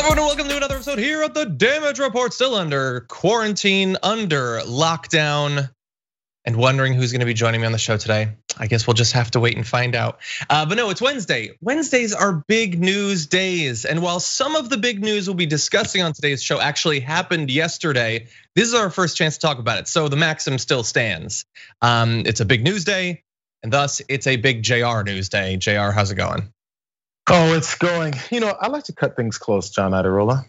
Everyone, welcome to another episode here at the Damage Report. Still under quarantine, under lockdown, and wondering who's gonna be joining me on the show today. I guess we'll just have to wait and find out. But no, it's Wednesday. Wednesdays are big news days. And while some of the big news we'll be discussing on today's show actually happened yesterday, this is our first chance to talk about it. So the maxim still stands. It's a big news day, and thus it's a big JR news day. JR, how's it going? Oh, it's going. I like to cut things close, John Adirola.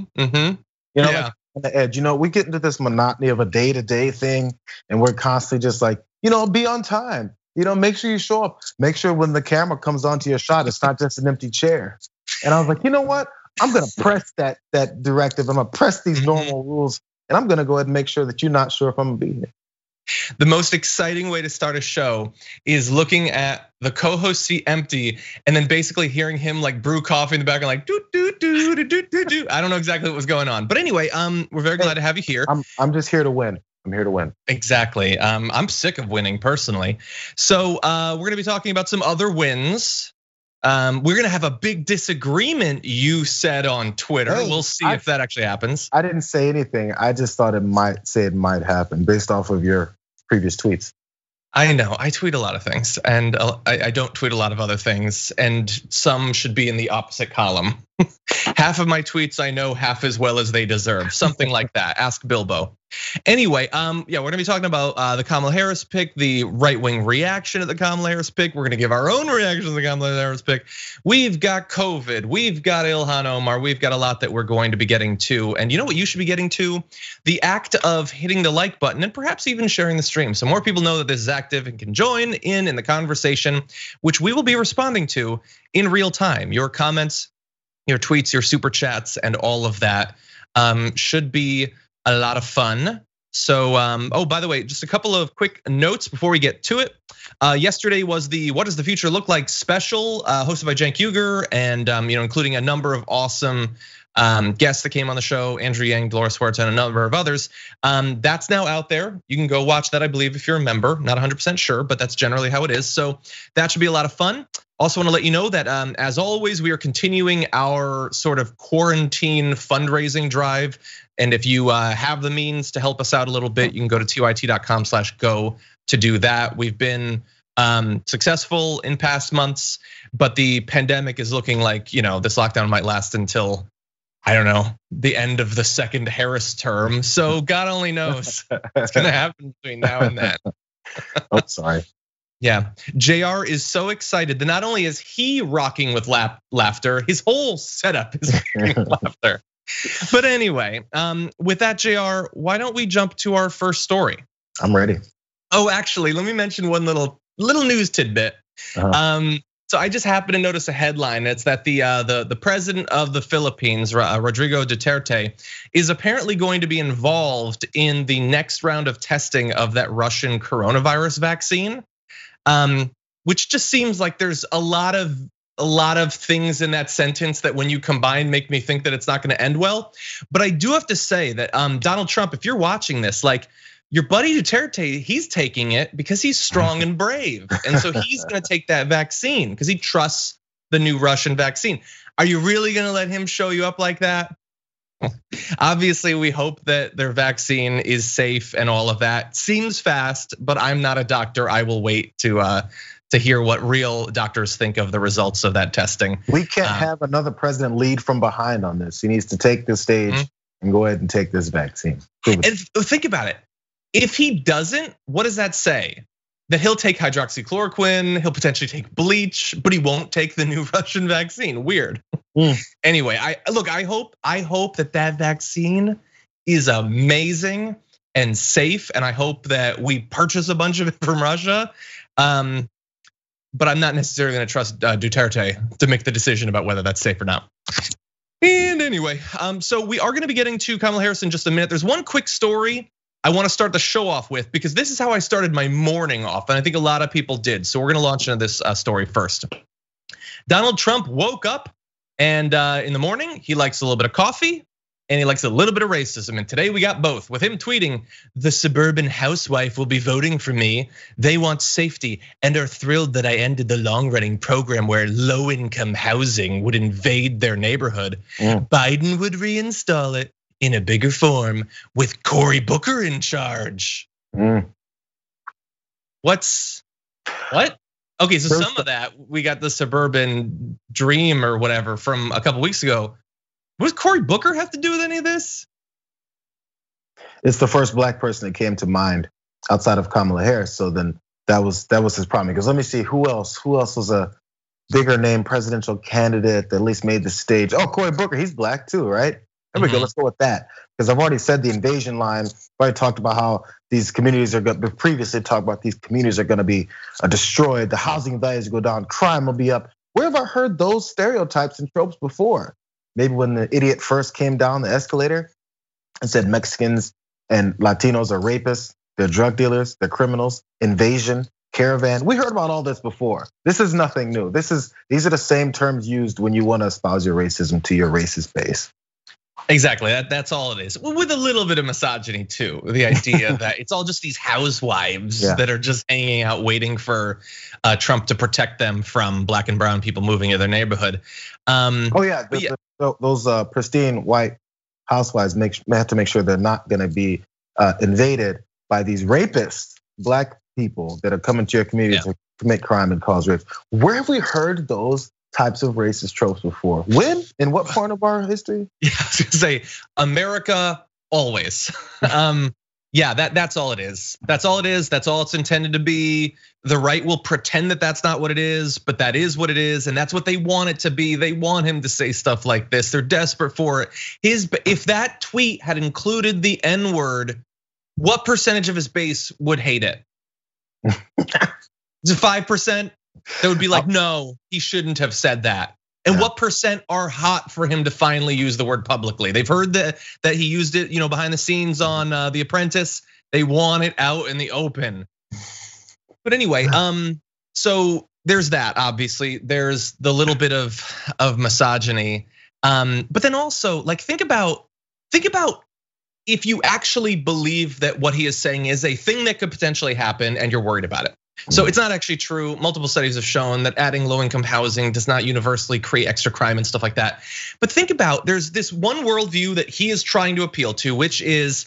Like on the edge. We get into this monotony of a day-to-day thing, and we're constantly just like, be on time. Make sure you show up. Make sure when the camera comes onto your shot, it's not just an empty chair. And I was like, you know what? I'm gonna press that directive. I'm gonna press these normal rules, and I'm gonna go ahead and make sure that you're not sure if I'm gonna be here. The most exciting way to start a show is looking at the co-host seat empty and then basically hearing him like brew coffee in the background, like do do do do do do do. I don't know exactly what was going on, but anyway, we're very glad to have you here. I'm just here to win. I'm here to win. Exactly. I'm sick of winning personally. So we're gonna be talking about some other wins. We're gonna have a big disagreement, you said on Twitter. We'll see if that actually happens. I didn't say anything. I just thought it might happen based off of your previous tweets. I know, I tweet a lot of things, and I don't tweet a lot of other things, and some should be in the opposite column. Half of my tweets I know half as well as they deserve, something like that. Ask Bilbo. Anyway, we're gonna be talking about the Kamala Harris pick, the right-wing reaction to the Kamala Harris pick. We're gonna give our own reaction to the Kamala Harris pick. We've got COVID, we've got Ilhan Omar, we've got a lot that we're going to be getting to. And you know what you should be getting to? The act of hitting the like button and perhaps even sharing the stream, so more people know that this is active and can join in the conversation, which we will be responding to in real time. Your comments, your tweets, your super chats, and all of that should be a lot of fun. So, by the way, just a couple of quick notes before we get to it. Yesterday was the What Does the Future Look Like special, hosted by Cenk Uygur, and including a number of awesome guests that came on the show, Andrew Yang, Dolores Huerta, and a number of others. That's now out there. You can go watch that, I believe, if you're a member. Not 100% sure, but that's generally how it is. So that should be a lot of fun. Also want to let you know that as always, we are continuing our sort of quarantine fundraising drive. And if you have the means to help us out a little bit, you can go to tyt.com/go to do that. We've been successful in past months, but the pandemic is looking like this lockdown might last until, I don't know, the end of the second Harris term. So God only knows what's gonna happen between now and then. Oh, sorry. Yeah, JR is so excited that not only is he rocking with laughter, his whole setup is rocking with laughter. But anyway, with that, JR, why don't we jump to our first story? I'm ready. Oh, actually, let me mention one little news tidbit. So I just happened to notice a headline. It's that the president of the Philippines, Rodrigo Duterte, is apparently going to be involved in the next round of testing of that Russian coronavirus vaccine. Which just seems like there's a lot of things in that sentence that when you combine make me think that it's not gonna end well. But I do have to say that Donald Trump, if you're watching this, like your buddy Duterte, he's taking it because he's strong and brave. And so he's gonna take that vaccine because he trusts the new Russian vaccine. Are you really gonna let him show you up like that? Obviously, we hope that their vaccine is safe and all of that. Seems fast, but I'm not a doctor. I will wait to hear what real doctors think of the results of that testing. We can't have another president lead from behind on this. He needs to take the stage and go ahead and take this vaccine. And think about it. If he doesn't, what does that say? That he'll take hydroxychloroquine, he'll potentially take bleach, but he won't take the new Russian vaccine. Weird. Anyway, I hope that vaccine is amazing and safe, and I hope that we purchase a bunch of it from Russia. But I'm not necessarily gonna trust Duterte to make the decision about whether that's safe or not. And anyway, so we are gonna be getting to Kamala Harris in just a minute. There's one quick story I want to start the show off with because this is how I started my morning off, and I think a lot of people did. So we're gonna launch into this story first. Donald Trump woke up, and in the morning he likes a little bit of coffee, and he likes a little bit of racism. And today we got both, with him tweeting, "The suburban housewife will be voting for me. They want safety and are thrilled that I ended the long-running program where low-income housing would invade their neighborhood. Biden would reinstall it in a bigger form with Cory Booker in charge." What? Okay, so some of that, we got the suburban dream or whatever from a couple weeks ago. What does Cory Booker have to do with any of this? It's the first black person that came to mind outside of Kamala Harris. So then that was his problem. Because let me see, who else was a bigger name presidential candidate that at least made the stage? Oh, Cory Booker, he's black too, right? There we go, let's go with that. Because I've already said the invasion line. I've already talked about how these communities are going to, previously talked about these communities are going to be destroyed. The housing values go down, crime will be up. Where have I heard those stereotypes and tropes before? Maybe when the idiot first came down the escalator and said Mexicans and Latinos are rapists, they're drug dealers, they're criminals, invasion, caravan. We heard about all this before. This is nothing new. These are the same terms used when you want to espouse your racism to your racist base. Exactly, that's all it is. With a little bit of misogyny too. The idea that it's all just these housewives that are just hanging out waiting for Trump to protect them from black and brown people moving to their neighborhood. Those pristine white housewives have to make sure they're not gonna be invaded by these rapists, black people that are coming to your community to commit crime and cause rape. Where have we heard those types of racist tropes before? When? In what part of our history? Yeah, I was gonna say America always. That's all it is. That's all it is. That's all it's intended to be. The right will pretend that that's not what it is, but that is what it is, and that's what they want it to be. They want him to say stuff like this. They're desperate for it. If that tweet had included the N-word, what percentage of his base would hate it? Is it 5%? That would be like, no, he shouldn't have said that. And what percent are hot for him to finally use the word publicly? They've heard that he used it, behind the scenes on The Apprentice. They want it out in the open. But anyway, so there's that. Obviously, there's the little bit of misogyny, but then also, like, think about if you actually believe that what he is saying is a thing that could potentially happen, and you're worried about it. So it's not actually true. Multiple studies have shown that adding low-income housing does not universally create extra crime and stuff like that. But think about, there's this one worldview that he is trying to appeal to, which is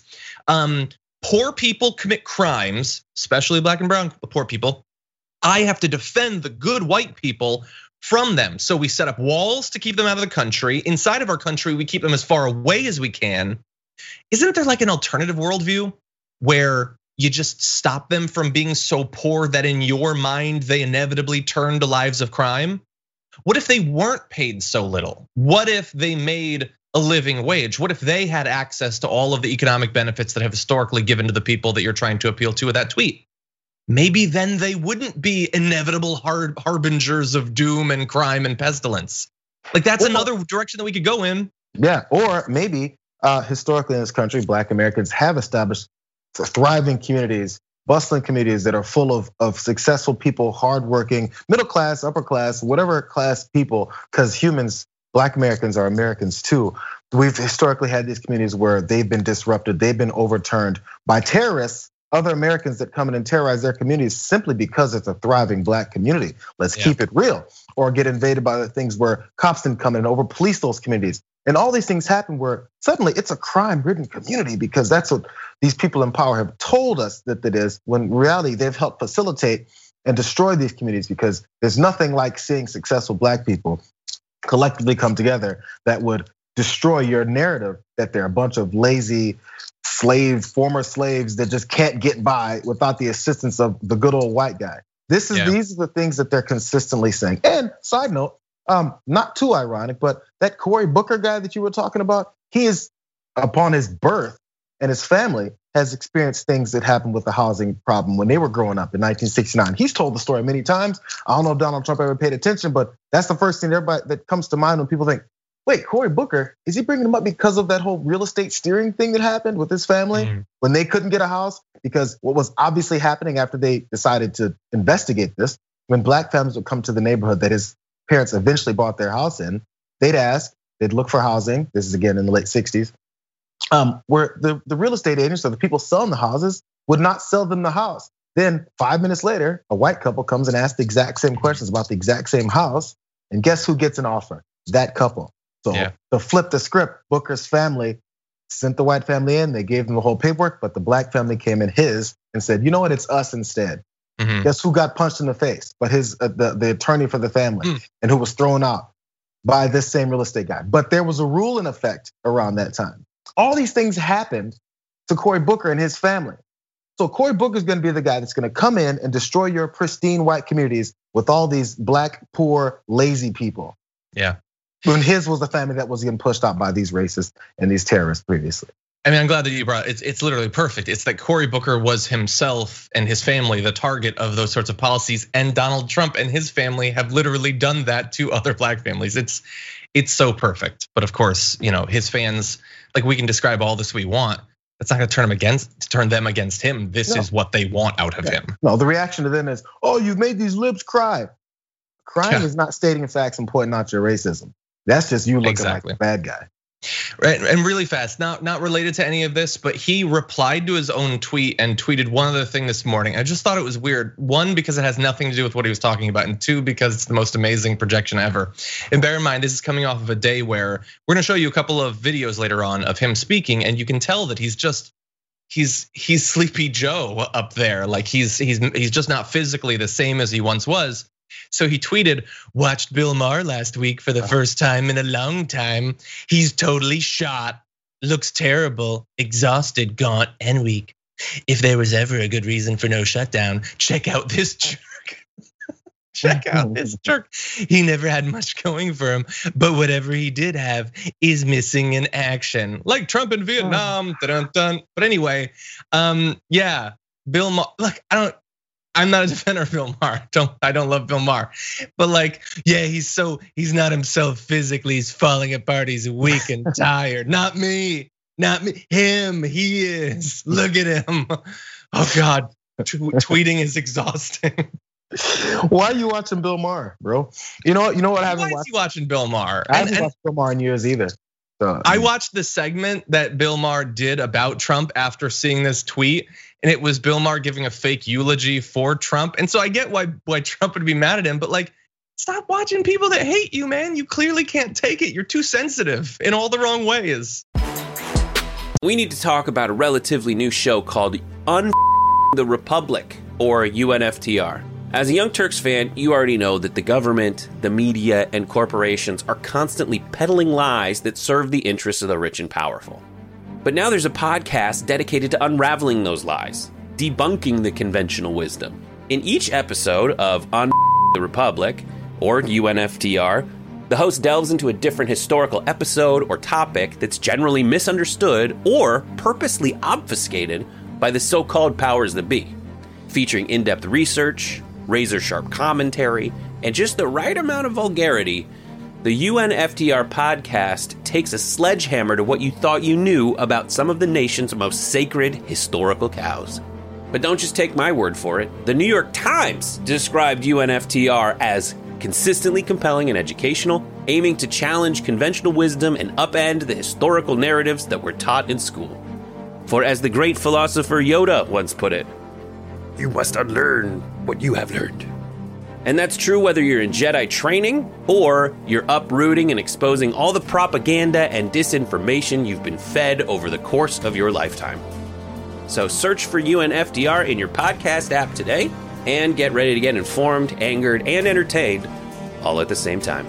poor people commit crimes, especially black and brown poor people. I have to defend the good white people from them. So we set up walls to keep them out of the country. Inside of our country, we keep them as far away as we can. Isn't there like an alternative worldview where you just stop them from being so poor that in your mind they inevitably turn to lives of crime? What if they weren't paid so little? What if they made a living wage? What if they had access to all of the economic benefits that have historically given to the people that you're trying to appeal to with that tweet? Maybe then they wouldn't be inevitable harbingers of doom and crime and pestilence. Like, that's another direction that we could go in. Yeah, or maybe historically in this country, black Americans have established thriving communities, bustling communities that are full of successful people, hardworking, middle class, upper class, whatever class people, because humans, black Americans are Americans too. We've historically had these communities where they've been disrupted, they've been overturned by terrorists, other Americans that come in and terrorize their communities simply because it's a thriving black community. Let's keep it real. Or get invaded by the things where cops can come in and over police those communities. And all these things happen where suddenly it's a crime-ridden community because that's what these people in power have told us that it is, when in reality they've helped facilitate and destroy these communities, because there's nothing like seeing successful black people collectively come together that would destroy your narrative that they're a bunch of lazy former slaves that just can't get by without the assistance of the good old white guy. These are the things that they're consistently saying. And side note, not too ironic, but that Cory Booker guy that you were talking about, he is, upon his birth and his family, has experienced things that happened with the housing problem when they were growing up in 1969. He's told the story many times. I don't know if Donald Trump ever paid attention, but that's the first thing that comes to mind when people think, wait, Cory Booker, is he bringing him up because of that whole real estate steering thing that happened with his family when they couldn't get a house? Because what was obviously happening after they decided to investigate this, when black families would come to the neighborhood that his parents eventually bought their house in, they'd ask, they'd look for housing. This is again in the late 60s. where the real estate agents or the people selling the houses would not sell them the house. Then 5 minutes later, a white couple comes and asks the exact same questions about the exact same house. And guess who gets an offer? That couple. So to flip the script, Booker's family sent the white family in. They gave them the whole paperwork, but the black family came in his and said, you know what, it's us instead. Guess who got punched in the face? But the attorney for the family and who was thrown out by this same real estate guy. But there was a rule in effect around that time. All these things happened to Cory Booker and his family. So Cory Booker is going to be the guy that's going to come in and destroy your pristine white communities with all these black, poor, lazy people. Yeah. When his was the family that was getting pushed out by these racists and these terrorists previously. I mean, I'm glad that you brought it. It's literally perfect. It's that Cory Booker was himself and his family the target of those sorts of policies, and Donald Trump and his family have literally done that to other black families. It's so perfect. But of course, his fans, like, we can describe all this we want. That's not going to turn them against him. This is what they want out of him. No, the reaction to them is, oh, you've made these libs cry. Crying is not stating facts and pointing out your racism. That's just you looking like a bad guy. Right, and really fast, not related to any of this, but he replied to his own tweet and tweeted one other thing this morning. I just thought it was weird. One, because it has nothing to do with what he was talking about, and two, because it's the most amazing projection ever. And bear in mind, this is coming off of a day where we're gonna show you a couple of videos later on of him speaking, and you can tell that he's Sleepy Joe up there. Like he's just not physically the same as he once was. So he tweeted, watched Bill Maher last week for the first time in a long time. He's totally shot, looks terrible, exhausted, gaunt, and weak. If there was ever a good reason for no shutdown, check out this jerk. Check out this jerk. He never had much going for him, but whatever he did have is missing in action. Like Trump in Vietnam, dun-dun-dun. But anyway, yeah, Bill Maher, look, I'm not a defender of Bill Maher. I don't love Bill Maher, but like, yeah, he's not himself physically. He's falling apart. He's weak and tired. Not me, him. He is. Look at him. Oh God, tweeting is exhausting. Why are you watching Bill Maher, bro? You know what? I haven't watched. Why is he watching Bill Maher? I haven't watched Bill Maher in years either. I watched the segment that Bill Maher did about Trump after seeing this tweet, and it was Bill Maher giving a fake eulogy for Trump. And so I get why Trump would be mad at him, but like, stop watching people that hate you, man. You clearly can't take it. You're too sensitive in all the wrong ways. We need to talk about a relatively new show called the Republic, or UNFTR. As a Young Turks fan, you already know that the government, the media, and corporations are constantly peddling lies that serve the interests of the rich and powerful. But now there's a podcast dedicated to unraveling those lies, debunking the conventional wisdom. In each episode of the Republic, or UNFTR, the host delves into a different historical episode or topic that's generally misunderstood or purposely obfuscated by the so-called powers that be, featuring in-depth research, razor-sharp commentary, and just the right amount of vulgarity. The UNFTR podcast takes a sledgehammer to what you thought you knew about some of the nation's most sacred historical cows. But don't just take my word for it. The New York Times described UNFTR as consistently compelling and educational, aiming to challenge conventional wisdom and upend the historical narratives that were taught in school. For as the great philosopher Yoda once put it, you must unlearn what you have learned. And that's true whether you're in Jedi training or you're uprooting and exposing all the propaganda and disinformation you've been fed over the course of your lifetime. So search for UNFTR in your podcast app today and get ready to get informed, angered, and entertained all at the same time.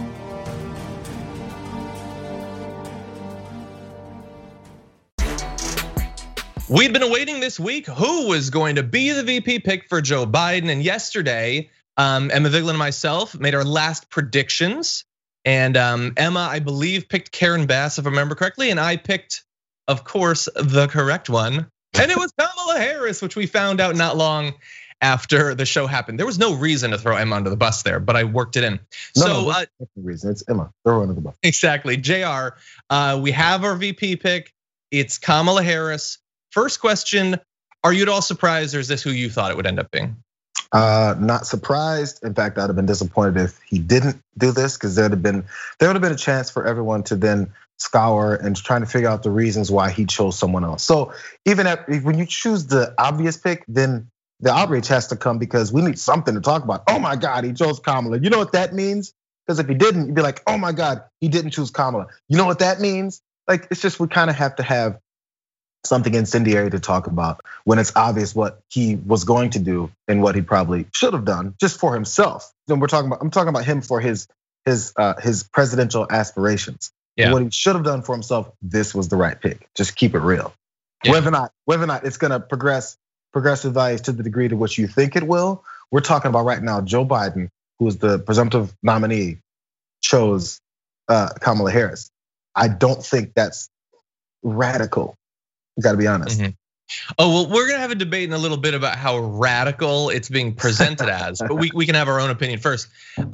We'd been awaiting this week who was going to be the VP pick for Joe Biden. And yesterday, Emma Vigeland and myself made our last predictions. And Emma, I believe, picked Karen Bass, if I remember correctly. And I picked, of course, the correct one. And it was Kamala Harris, which we found out not long after the show happened. There was no reason to throw Emma under the bus there, but I worked it in. No, that's the reason. It's Emma. Throw her under the bus. Exactly. JR, we have our VP pick. It's Kamala Harris. First question, are you at all surprised, or is this who you thought it would end up being? Not surprised. In fact, I'd have been disappointed if he didn't do this, because there would have been a chance for everyone to then scour and trying to figure out the reasons why he chose someone else. So even when you choose the obvious pick, then the outrage has to come because we need something to talk about. Oh my God, he chose Kamala. You know what that means? Because if he didn't, you'd be like, oh my God, he didn't choose Kamala. You know what that means? Like, it's just, we kind of have to have something incendiary to talk about when it's obvious what he was going to do and what he probably should have done just for himself. Then I'm talking about him for his presidential aspirations. Yeah. What he should have done for himself, this was the right pick. Just keep it real. Yeah. Whether or not it's gonna progressive values to the degree to which you think it will. We're talking about right now, Joe Biden, who is the presumptive nominee, chose Kamala Harris. I don't think that's radical. You gotta be honest. Mm-hmm. Oh, well, we're gonna have a debate in a little bit about how radical it's being presented as, but we can have our own opinion first.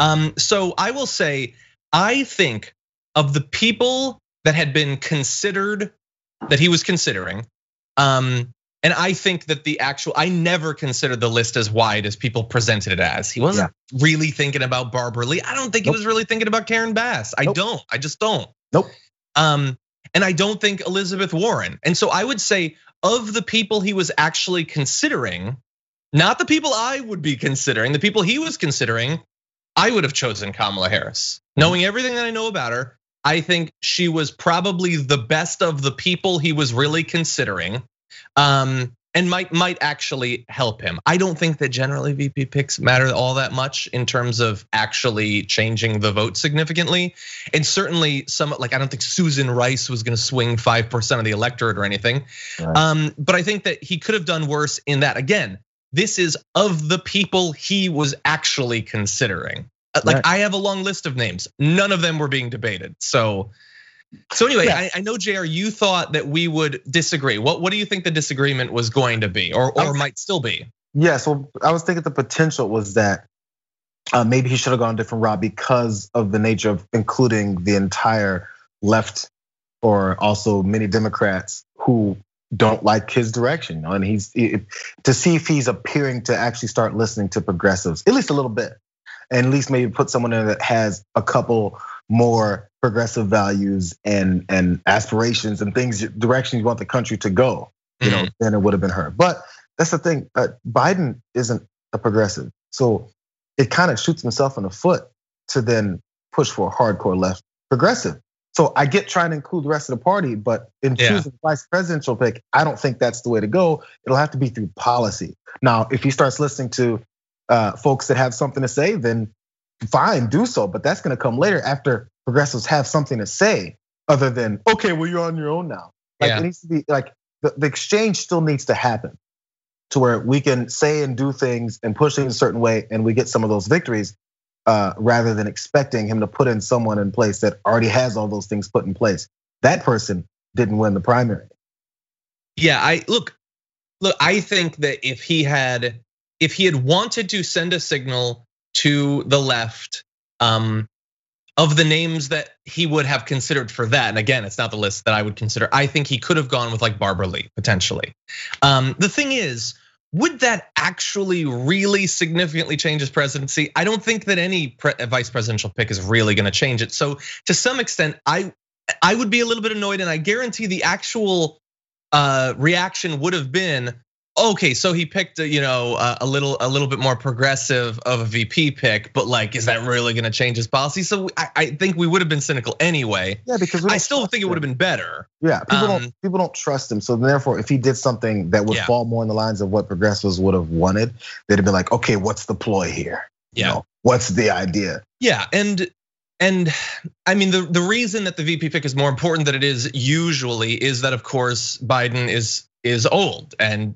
So I will say, I think of the people that had been considered, that he was considering, and I think that I never considered the list as wide as people presented it as. He wasn't really thinking about Barbara Lee. I don't think he was really thinking about Karen Bass. I just don't. Nope. And I don't think Elizabeth Warren. And so I would say of the people he was actually considering, not the people I would be considering, the people he was considering, I would have chosen Kamala Harris. Knowing everything that I know about her, I think she was probably the best of the people he was really considering. And might actually help him. I don't think that generally VP picks matter all that much in terms of actually changing the vote significantly. And certainly I don't think Susan Rice was gonna swing 5% of the electorate or anything. Right. But I think that he could have done worse in that. Again, this is of the people he was actually considering. Like, I have a long list of names. None of them were being debated. So anyway, I know, JR, you thought that we would disagree. What do you think the disagreement was going to be, or might still be? Yeah, so I was thinking the potential was that maybe he should have gone a different route because of the nature of including the entire left, or also many Democrats who don't like his direction. And to see if he's appearing to actually start listening to progressives, at least a little bit, and at least maybe put someone in that has a couple more progressive values and aspirations and things, directions you want the country to go, then it would have been her. But that's the thing, Biden isn't a progressive. So it kind of shoots himself in the foot to then push for a hardcore left progressive. So I get trying to include the rest of the party, but in choosing the vice presidential pick, I don't think that's the way to go. It'll have to be through policy. Now, if he starts listening to folks that have something to say, then fine, do so. But that's gonna come later after progressives have something to say, other than, okay, well, you're on your own now. Like, it needs to be like the exchange still needs to happen to where we can say and do things and push things a certain way, and we get some of those victories rather than expecting him to put in someone in place that already has all those things put in place. That person didn't win the primary. Yeah, I think that if he had wanted to send a signal to the left, of the names that he would have considered for that, and again, it's not the list that I would consider, I think he could have gone with like Barbara Lee, potentially. The thing is, would that actually really significantly change his presidency? I don't think that any vice presidential pick is really gonna change it. So to some extent, I would be a little bit annoyed, and I guarantee the actual reaction would have been, okay, so he picked a little bit more progressive of a VP pick, but like, is that really gonna change his policy? So I think we would have been cynical anyway. Yeah, because I still think it would have been better. Yeah, people don't trust him. So therefore, if he did something that would fall more in the lines of what progressives would have wanted, they'd have been like, okay, what's the ploy here? What's the idea? Yeah, and I mean, the reason that the VP pick is more important than it is usually is that, of course, Biden is old, and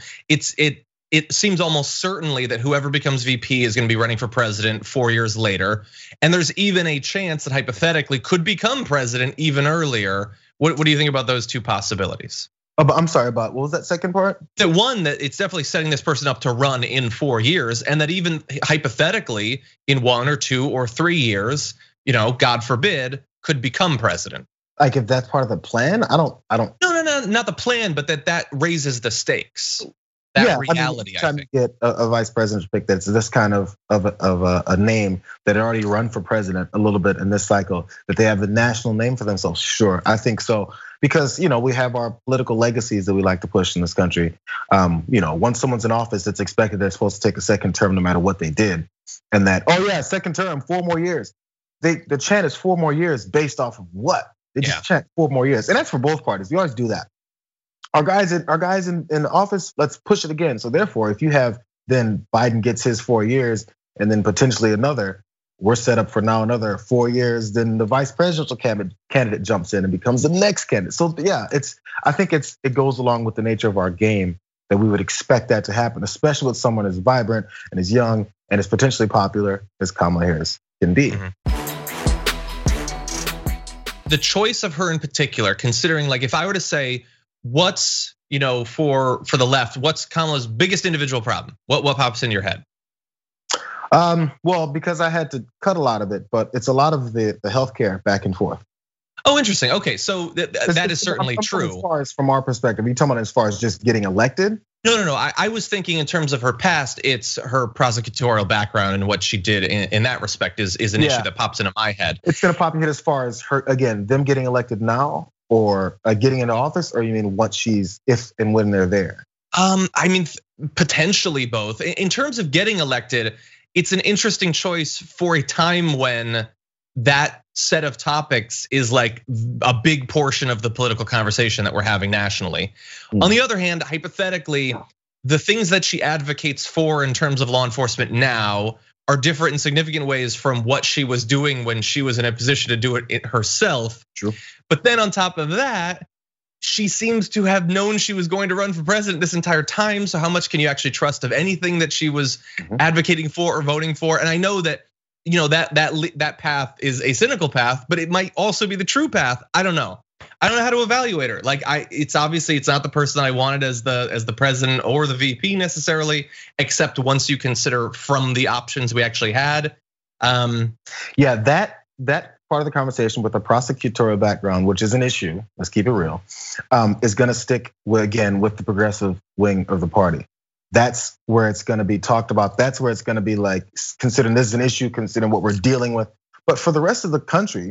it seems almost certainly that whoever becomes VP is gonna be running for president 4 years later. And there's even a chance that hypothetically could become president even earlier. What do you think about those two possibilities? I'm sorry, about what was that second part? The one that it's definitely setting this person up to run in 4 years, and that even hypothetically in 1 or 2 or 3 years, God forbid, could become president. Like, if that's part of the plan, I don't. No, not the plan, but that raises the stakes. That reality, I think. Get a vice presidential pick that's this kind of a name that had already run for president a little bit in this cycle, that they have the national name for themselves. Sure, I think so. Because we have our political legacies that we like to push in this country. Once someone's in office, it's expected they're supposed to take a second term no matter what they did. And that, oh yeah, second term, 4 more years. The chant is 4 more years based off of what? They just chant 4 more years. And that's for both parties. You always do that. Our guys in office, let's push it again. So therefore, if you have then Biden gets his 4 years and then potentially another, we're set up for now another 4 years, then the vice presidential candidate jumps in and becomes the next candidate. So yeah, I think it goes along with the nature of our game that we would expect that to happen, especially with someone as vibrant and as young and as potentially popular as Kamala Harris can be. The choice of her in particular, considering like if I were to say what's for the left, what's Kamala's biggest individual problem? What pops in your head? Well, because I had to cut a lot of it, but it's a lot of the healthcare back and forth. Oh, interesting. Okay, so that is certainly true. As far as from our perspective, are you talking about as far as just getting elected? No. I was thinking in terms of her past, it's her prosecutorial background and what she did in that respect is an issue that pops into my head. It's gonna pop in here as far as her, again, them getting elected now or getting into office, or you mean what if and when they're there? I mean, potentially both. In terms of getting elected, it's an interesting choice for a time when that set of topics is like a big portion of the political conversation that we're having nationally. On the other hand, hypothetically, the things that she advocates for in terms of law enforcement now are different in significant ways from what she was doing when she was in a position to do it herself. True. But then on top of that, she seems to have known she was going to run for president this entire time. So how much can you actually trust of anything that she was advocating for or voting for? And I know that that path is a cynical path, but it might also be the true path. I don't know. I don't know how to evaluate her. Like it's obviously it's not the person I wanted as the president or the VP necessarily, except once you consider from the options we actually had. Yeah, that part of the conversation with the prosecutorial background, which is an issue, let's keep it real, is gonna stick with the progressive wing of the party. That's where it's gonna be talked about. That's where it's gonna be like, considering this is an issue, considering what we're dealing with. But for the rest of the country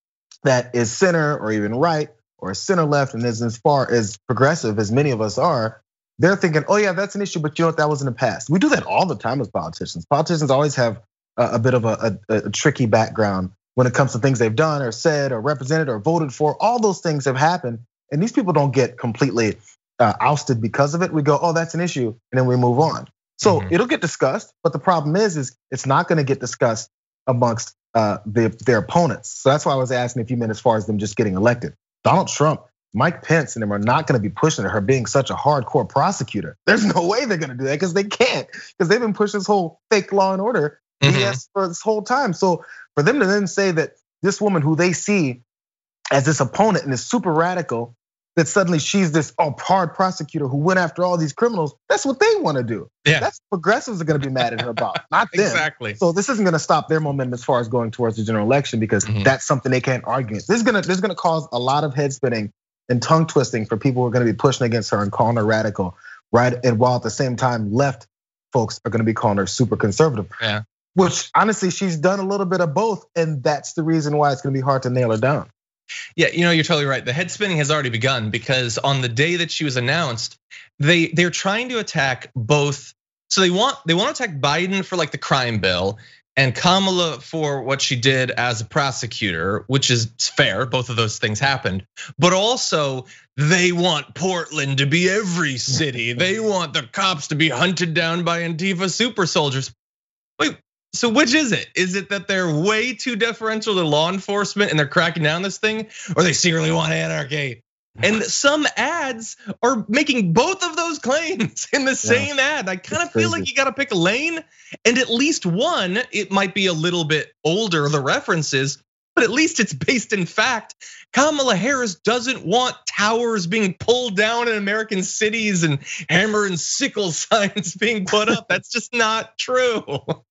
that is center or even right or center left and is as far as progressive as many of us are, they're thinking, oh yeah, that's an issue, but you know what, that was in the past. We do that all the time as politicians. Politicians always have a bit of a tricky background when it comes to things they've done or said or represented or voted for. All those things have happened, and these people don't get completely ousted because of it. We go, oh, that's an issue, and then we move on. So it'll get discussed, but the problem is it's not gonna get discussed amongst their opponents. So that's why I was asking if you meant as far as them just getting elected. Donald Trump, Mike Pence, and them are not gonna be pushing her being such a hardcore prosecutor. There's no way they're gonna do that because they can't, because they've been pushing this whole fake law and order BS for this whole time. So for them to then say that this woman who they see as this opponent and is super radical, that suddenly she's this hard prosecutor who went after all these criminals, that's what they want to do. Yeah. That's what progressives are gonna be mad at her about, not them. Exactly. So this isn't gonna stop their momentum as far as going towards the general election, because that's something they can't argue against. This is gonna cause a lot of head spinning and tongue twisting for people who are gonna be pushing against her and calling her radical, right? And while at the same time, left folks are gonna be calling her super conservative. Yeah. Which honestly, she's done a little bit of both, and that's the reason why it's gonna be hard to nail her down. Yeah, you're totally right. The head spinning has already begun because on the day that she was announced, they're trying to attack both. So they want to attack Biden for like the crime bill and Kamala for what she did as a prosecutor, which is fair. Both of those things happened, but also they want Portland to be every city. They want the cops to be hunted down by Antifa super soldiers. Wait. So which is it? Is it that they're way too deferential to law enforcement and they're cracking down this thing, or they secretly want anarchy? And some ads are making both of those claims in the same ad. I kind of feel like you gotta pick a lane, and at least one, it might be a little bit older, the references, but at least it's based in fact. Kamala Harris doesn't want towers being pulled down in American cities and hammer and sickle signs being put up. That's just not true.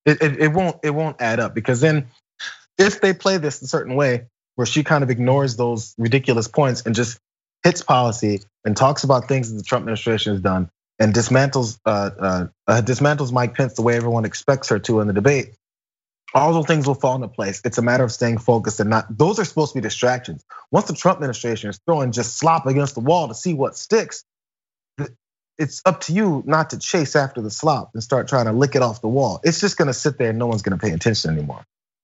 It won't add up, because then if they play this a certain way where she kind of ignores those ridiculous points and just hits policy and talks about things that the Trump administration has done and dismantles Mike Pence the way everyone expects her to in the debate, all those things will fall into place. It's a matter of staying focused and not, those are supposed to be distractions. Once the Trump administration is throwing just slop against the wall to see what sticks, it's up to you not to chase after the slop and start trying to lick it off the wall. It's just gonna sit there and no one's gonna pay attention anymore.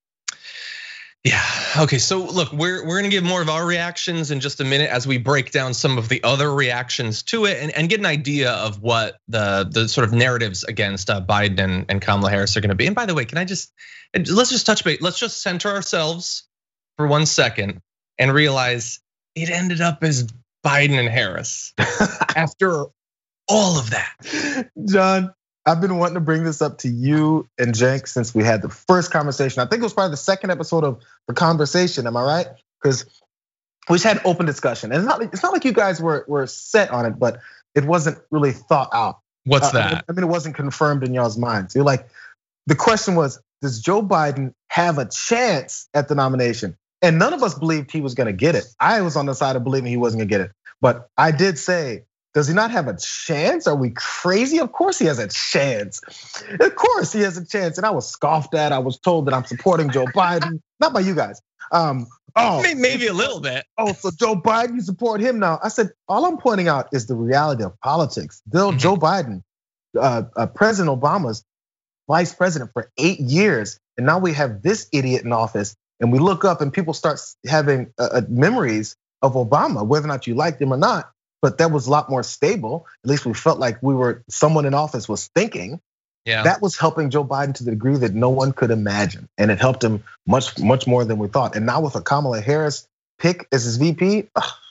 Yeah, okay, so look, we're gonna give more of our reactions in just a minute as we break down some of the other reactions to it and get an idea of what the sort of narratives against Biden and Kamala Harris are gonna be. And by the way, let's just touch base, let's just center ourselves for 1 second and realize it ended up as Biden and Harris after all of that. John, I've been wanting to bring this up to you and Cenk since we had the first conversation. I think it was probably the second episode of the conversation. Am I right? Because we just had open discussion, and it's not like you guys were set on it, but it wasn't really thought out. What's that? I mean, it wasn't confirmed in y'all's minds. You're like, the question was, does Joe Biden have a chance at the nomination? And none of us believed he was going to get it. I was on the side of believing he wasn't going to get it, but I did say, does he not have a chance? Are we crazy? Of course he has a chance. Of course he has a chance. And I was scoffed at. I was told that I'm supporting Joe Biden, not by you guys. Maybe a little bit. Oh, so Joe Biden, you support him now? I said, all I'm pointing out is the reality of politics. Joe Biden, President Obama's vice president for 8 years, and now we have this idiot in office. And we look up and people start having memories of Obama, whether or not you liked him or not. But that was a lot more stable. At least we felt like someone in office was thinking. Yeah. That was helping Joe Biden to the degree that no one could imagine. And it helped him much more than we thought. And now with a Kamala Harris pick as his VP.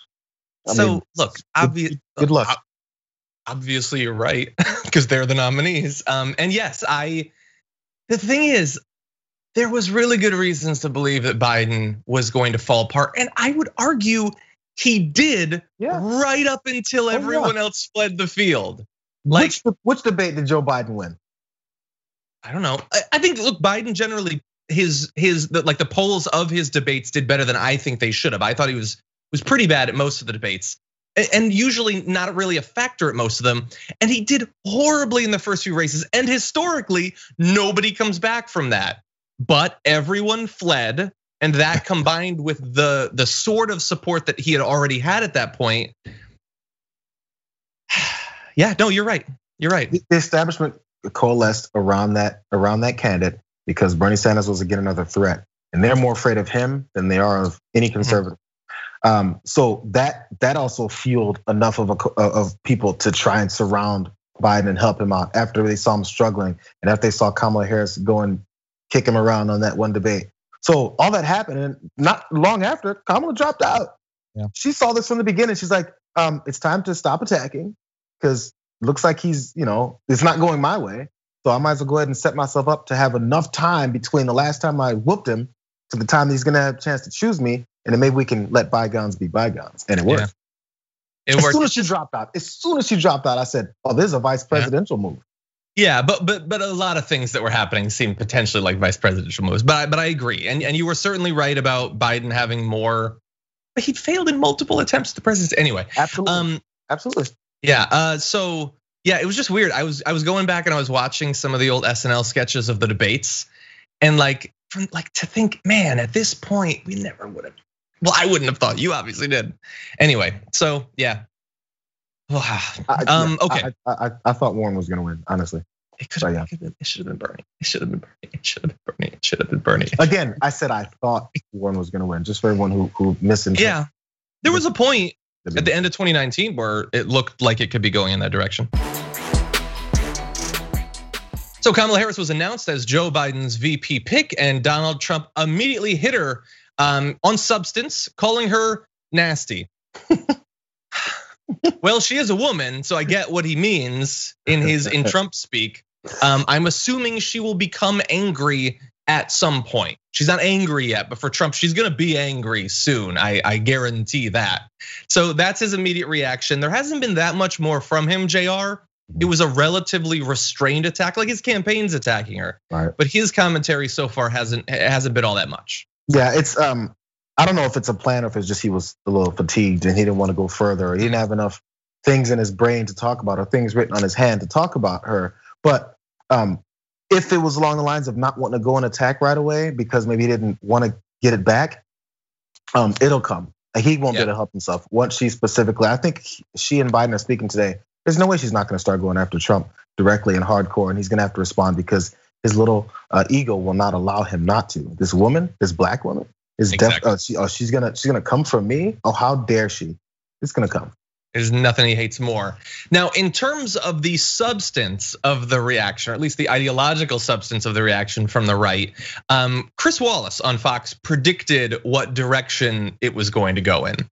Look, good luck. Obviously you're right, because they're the nominees. And yes, the thing is, there was really good reasons to believe that Biden was going to fall apart. And I would argue he did right up until everyone else fled the field. Like, which debate did Joe Biden win? I don't know. I think, look, Biden generally, the polls of his debates did better than I think they should have. I thought he was pretty bad at most of the debates, and usually not really a factor at most of them. And he did horribly in the first few races. And historically, nobody comes back from that. But everyone fled. And that combined with the sort of support that he had already had at that point. Yeah, no, you're right. You're right. The establishment coalesced around that candidate because Bernie Sanders was again another threat. And they're more afraid of him than they are of any conservative. So that also fueled enough of people to try and surround Biden and help him out after they saw him struggling and after they saw Kamala Harris go and kick him around on that one debate. So all that happened, and not long after, Kamala dropped out. Yeah. She saw this from the beginning. She's like, it's time to stop attacking because it looks like he's, it's not going my way. So I might as well go ahead and set myself up to have enough time between the last time I whooped him to the time he's gonna have a chance to choose me, and then maybe we can let bygones be bygones. And it worked. It worked. As soon as she dropped out, I said, oh, this is a vice presidential move. Yeah, but a lot of things that were happening seemed potentially like vice presidential moves. But I agree, and you were certainly right about Biden having more. But he failed in multiple attempts at the presidency anyway. Absolutely. Yeah. So yeah, it was just weird. I was going back and I was watching some of the old SNL sketches of the debates, and to think, man, at this point we never would have. Well, I wouldn't have thought. You obviously did. Anyway, so yeah. Okay. I thought Warren was going to win, honestly. It should have been Bernie. It should have been Bernie. Again, I said I thought Warren was going to win, just for everyone who misinterpreted. Yeah, there was a point at the end of 2019 where it looked like it could be going in that direction. So Kamala Harris was announced as Joe Biden's VP pick, and Donald Trump immediately hit her on substance, calling her nasty. Well, she is a woman, so I get what he means in Trump speak. I'm assuming she will become angry at some point. She's not angry yet, but for Trump, she's gonna be angry soon. I guarantee that. So that's his immediate reaction. There hasn't been that much more from him, JR. It was a relatively restrained attack, like his campaign's attacking her. Right. But his commentary so far hasn't been all that much. Yeah, it's I don't know if it's a plan or if it's just he was a little fatigued and he didn't want to go further, or he didn't have enough things in his brain to talk about or things written on his hand to talk about her. But if it was along the lines of not wanting to go and attack right away because maybe he didn't want to get it back, it'll come. He won't be able to help himself. Once she specifically, I think she and Biden are speaking today. There's no way she's not going to start going after Trump directly and hardcore, and he's going to have to respond because his little ego will not allow him not to. This woman, this black woman, is she's gonna come for me. Oh, how dare she? It's gonna come. There's nothing he hates more. Now, in terms of the substance of the reaction, or at least the ideological substance of the reaction from the right, Chris Wallace on Fox predicted what direction it was going to go in.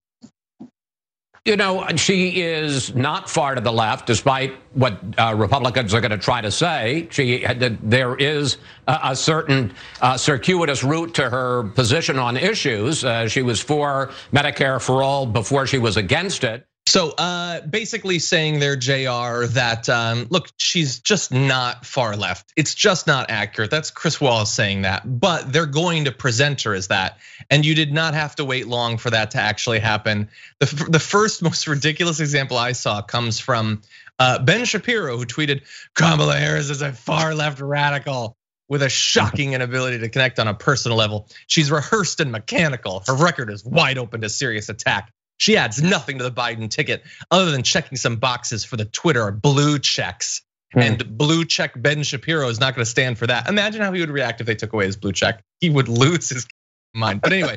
You know, she is not far to the left, despite what Republicans are going to try to say. There is a certain circuitous route to her position on issues. She was for Medicare for all before she was against it. So basically saying there, JR, that look, she's just not far left. It's just not accurate. That's Chris Wallace saying that, but they're going to present her as that. And you did not have to wait long for that to actually happen. The first most ridiculous example I saw comes from Ben Shapiro, who tweeted, Kamala Harris is a far left radical with a shocking inability to connect on a personal level. She's rehearsed and mechanical. Her record is wide open to serious attack. She adds nothing to the Biden ticket other than checking some boxes for the Twitter blue checks. And blue check Ben Shapiro is not going to stand for that. Imagine how he would react if they took away his blue check. He would lose his mind. But anyway,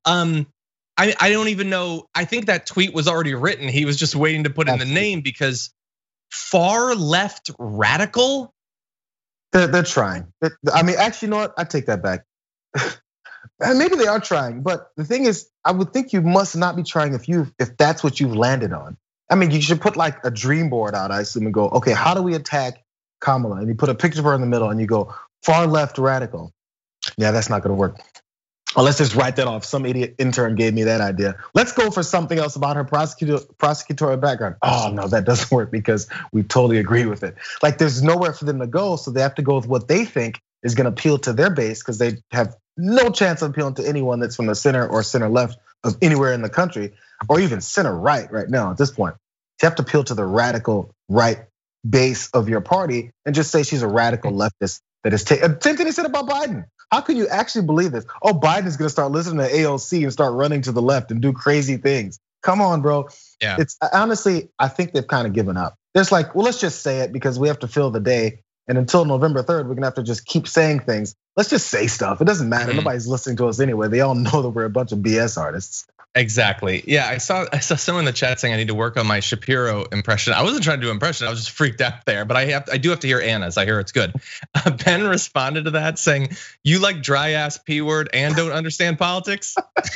I don't even know. I think that tweet was already written. He was just waiting to put in the name because far left radical. They're trying. I mean, actually, you know what? I take that back. Maybe they are trying, but the thing is, I would think you must not be trying if that's what you've landed on. I mean, you should put like a dream board out, I assume, and go, okay, how do we attack Kamala? And you put a picture of her in the middle and you go, far left radical. Yeah, that's not gonna work. Well, let's just write that off. Some idiot intern gave me that idea. Let's go for something else about her prosecutorial background. Oh no, that doesn't work because we totally agree with it. Like there's nowhere for them to go, so they have to go with what they think is gonna appeal to their base because they have no chance of appealing to anyone that's from the center or center left of anywhere in the country, or even center right now at this point. You have to appeal to the radical right base of your party and just say she's a radical leftist that is same thing they said about Biden. How can you actually believe this? Oh, Biden is gonna start listening to AOC and start running to the left and do crazy things. Come on, bro. Yeah. It's honestly, I think they've kind of given up. There's like, well, let's just say it because we have to fill the day. And until November 3rd, we're gonna have to just keep saying things. Let's just say stuff. It doesn't matter. Nobody's listening to us anyway. They all know that we're a bunch of BS artists. Exactly. Yeah, I saw someone in the chat saying I need to work on my Shapiro impression. I wasn't trying to do impression. I was just freaked out there. But I do have to hear Anna's. I hear it's good. Ben responded to that saying, "You like dry ass P word and don't understand politics."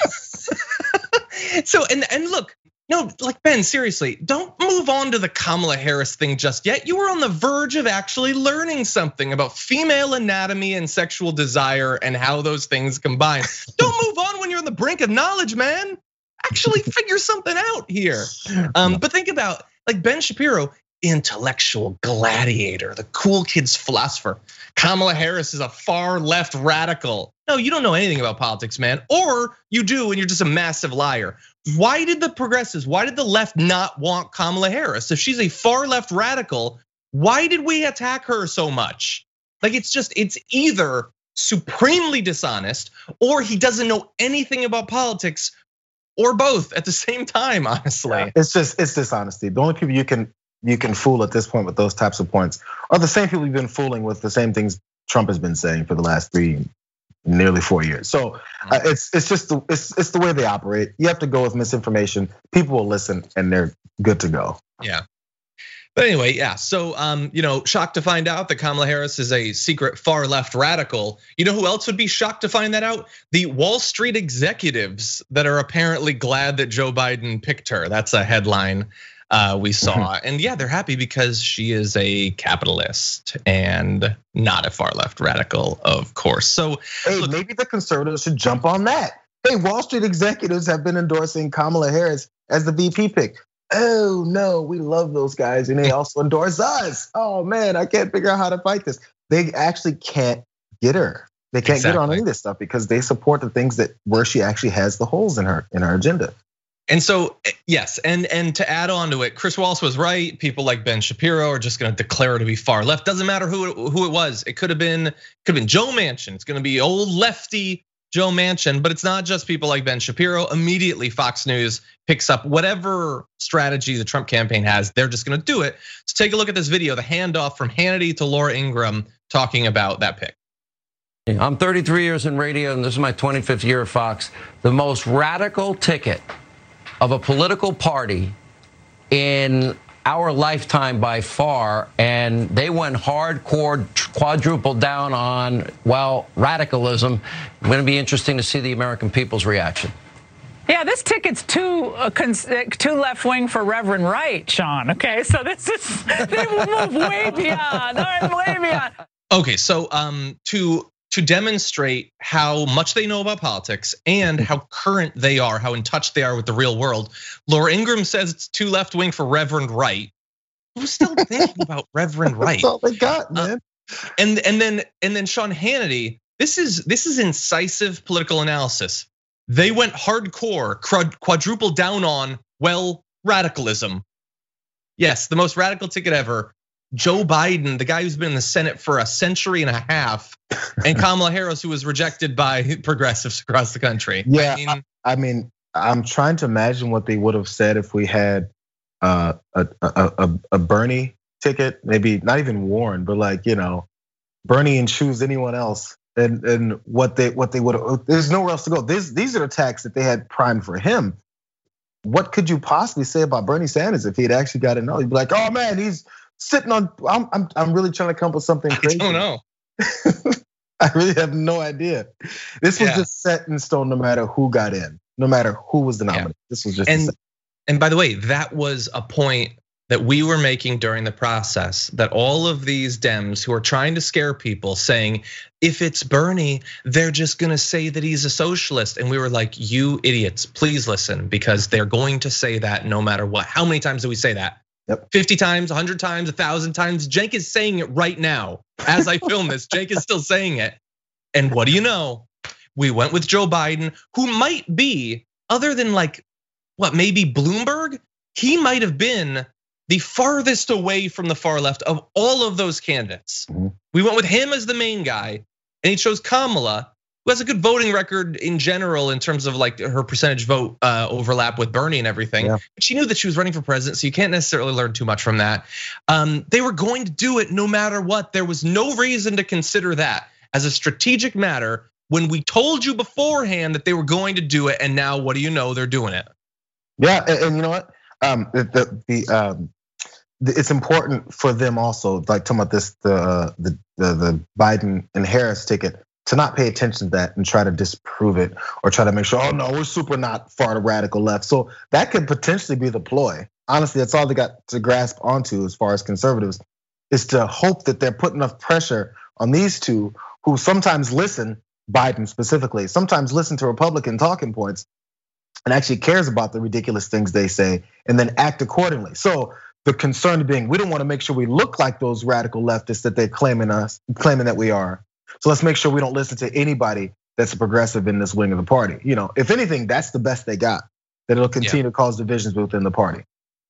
So and look. No, like Ben, seriously, don't move on to the Kamala Harris thing just yet. You were on the verge of actually learning something about female anatomy and sexual desire and how those things combine. Don't move on when you're on the brink of knowledge, man. Actually figure something out here. But think about like Ben Shapiro, intellectual gladiator, the cool kid's philosopher. Kamala Harris is a far left radical. No, you don't know anything about politics, man. Or you do and you're just a massive liar. Why did the progressives, why did the left not want Kamala Harris? If she's a far left radical, why did we attack her so much? Like it's either supremely dishonest or he doesn't know anything about politics or both at the same time, honestly. Yeah, it's dishonesty. The only people you can fool at this point with those types of points are the same people you've been fooling with the same things Trump has been saying for the last nearly 4 years. So it's just the way they operate. You have to go with misinformation. People will listen and they're good to go. Yeah. But anyway, yeah. So shocked to find out that Kamala Harris is a secret far left radical. You know who else would be shocked to find that out? The Wall Street executives that are apparently glad that Joe Biden picked her. That's a headline we saw. And yeah, they're happy because she is a capitalist and not a far left radical, of course. So hey, maybe the conservatives should jump on that. Hey, Wall Street executives have been endorsing Kamala Harris as the VP pick. Oh no, we love those guys and they also endorse us. Oh man, I can't figure out how to fight this. They actually can't get her. They can't get her on any of this stuff because they support the things where she actually has the holes in her agenda. And so, yes, and to add on to it, Chris Wallace was right. People like Ben Shapiro are just going to declare to be far left. Doesn't matter who it was. It could have been Joe Manchin. It's going to be old lefty Joe Manchin, but it's not just people like Ben Shapiro. Immediately, Fox News picks up whatever strategy the Trump campaign has. They're just going to do it. So take a look at this video, the handoff from Hannity to Laura Ingraham talking about that pick. I'm 33 years in radio, and this is my 25th year at Fox. The most radical ticket of a political party in our lifetime by far, and they went hardcore, quadruple down on, well, radicalism. It's going to be interesting to see the American people's reaction. Yeah, this ticket's too left wing for Reverend Wright, Sean. Okay, so they will move way beyond. All right, way beyond. Okay, so to demonstrate how much they know about politics and how current they are, how in touch they are with the real world, Laura Ingraham says it's too left wing for Reverend Wright. Who's still thinking about Reverend Wright? That's all they got, man. And then Sean Hannity. This is incisive political analysis. They went hardcore, quadruple down on, well, radicalism. Yes, the most radical ticket ever. Joe Biden, the guy who's been in the Senate for a century and a half, and Kamala Harris, who was rejected by progressives across the country. Yeah, I mean, I'm trying to imagine what they would have said if we had a Bernie ticket, maybe not even Warren, but like, Bernie and choose anyone else, and what they would have. There's nowhere else to go. These are attacks that they had primed for him. What could you possibly say about Bernie Sanders if he had actually got to know? You'd be like, oh man, he's sitting on. I'm really trying to come up with something crazy. I don't know. I really have no idea. This was just set in stone, no matter who got in, no matter who was the nominee. Yeah. This was just. And by the way, that was a point that we were making during the process, that all of these Dems who are trying to scare people, saying if it's Bernie, they're just gonna say that he's a socialist. And we were like, you idiots, please listen, because they're going to say that no matter what. How many times do we say that? Yep. 50 times, 100 times, 1,000 times. Cenk is saying it right now. As I film this, Cenk is still saying it. And what do you know? We went with Joe Biden, who might be, other than like, maybe Bloomberg? He might have been the farthest away from the far left of all of those candidates. Mm-hmm. We went with him as the main guy, and he chose Kamala, who has a good voting record in general in terms of like her percentage vote overlap with Bernie and everything. Yeah. But she knew that she was running for president, so you can't necessarily learn too much from that. They were going to do it no matter what. There was no reason to consider that as a strategic matter when we told you beforehand that they were going to do it, and now what do you know? They're doing it. Yeah, and you know what? It's important for them also, like talking about this, the Biden and Harris ticket, to not pay attention to that and try to disprove it or try to make sure, oh no, we're super not far to radical left. So that could potentially be the ploy. Honestly, that's all they got to grasp onto as far as conservatives, is to hope that they're putting enough pressure on these two who sometimes listen, Biden specifically, sometimes listen to Republican talking points and actually cares about the ridiculous things they say and then act accordingly. So the concern being, we don't want to make sure we look like those radical leftists that they're claiming that we are. So let's make sure we don't listen to anybody that's a progressive in this wing of the party. If anything, that's the best they got, that it'll continue to cause divisions within the party.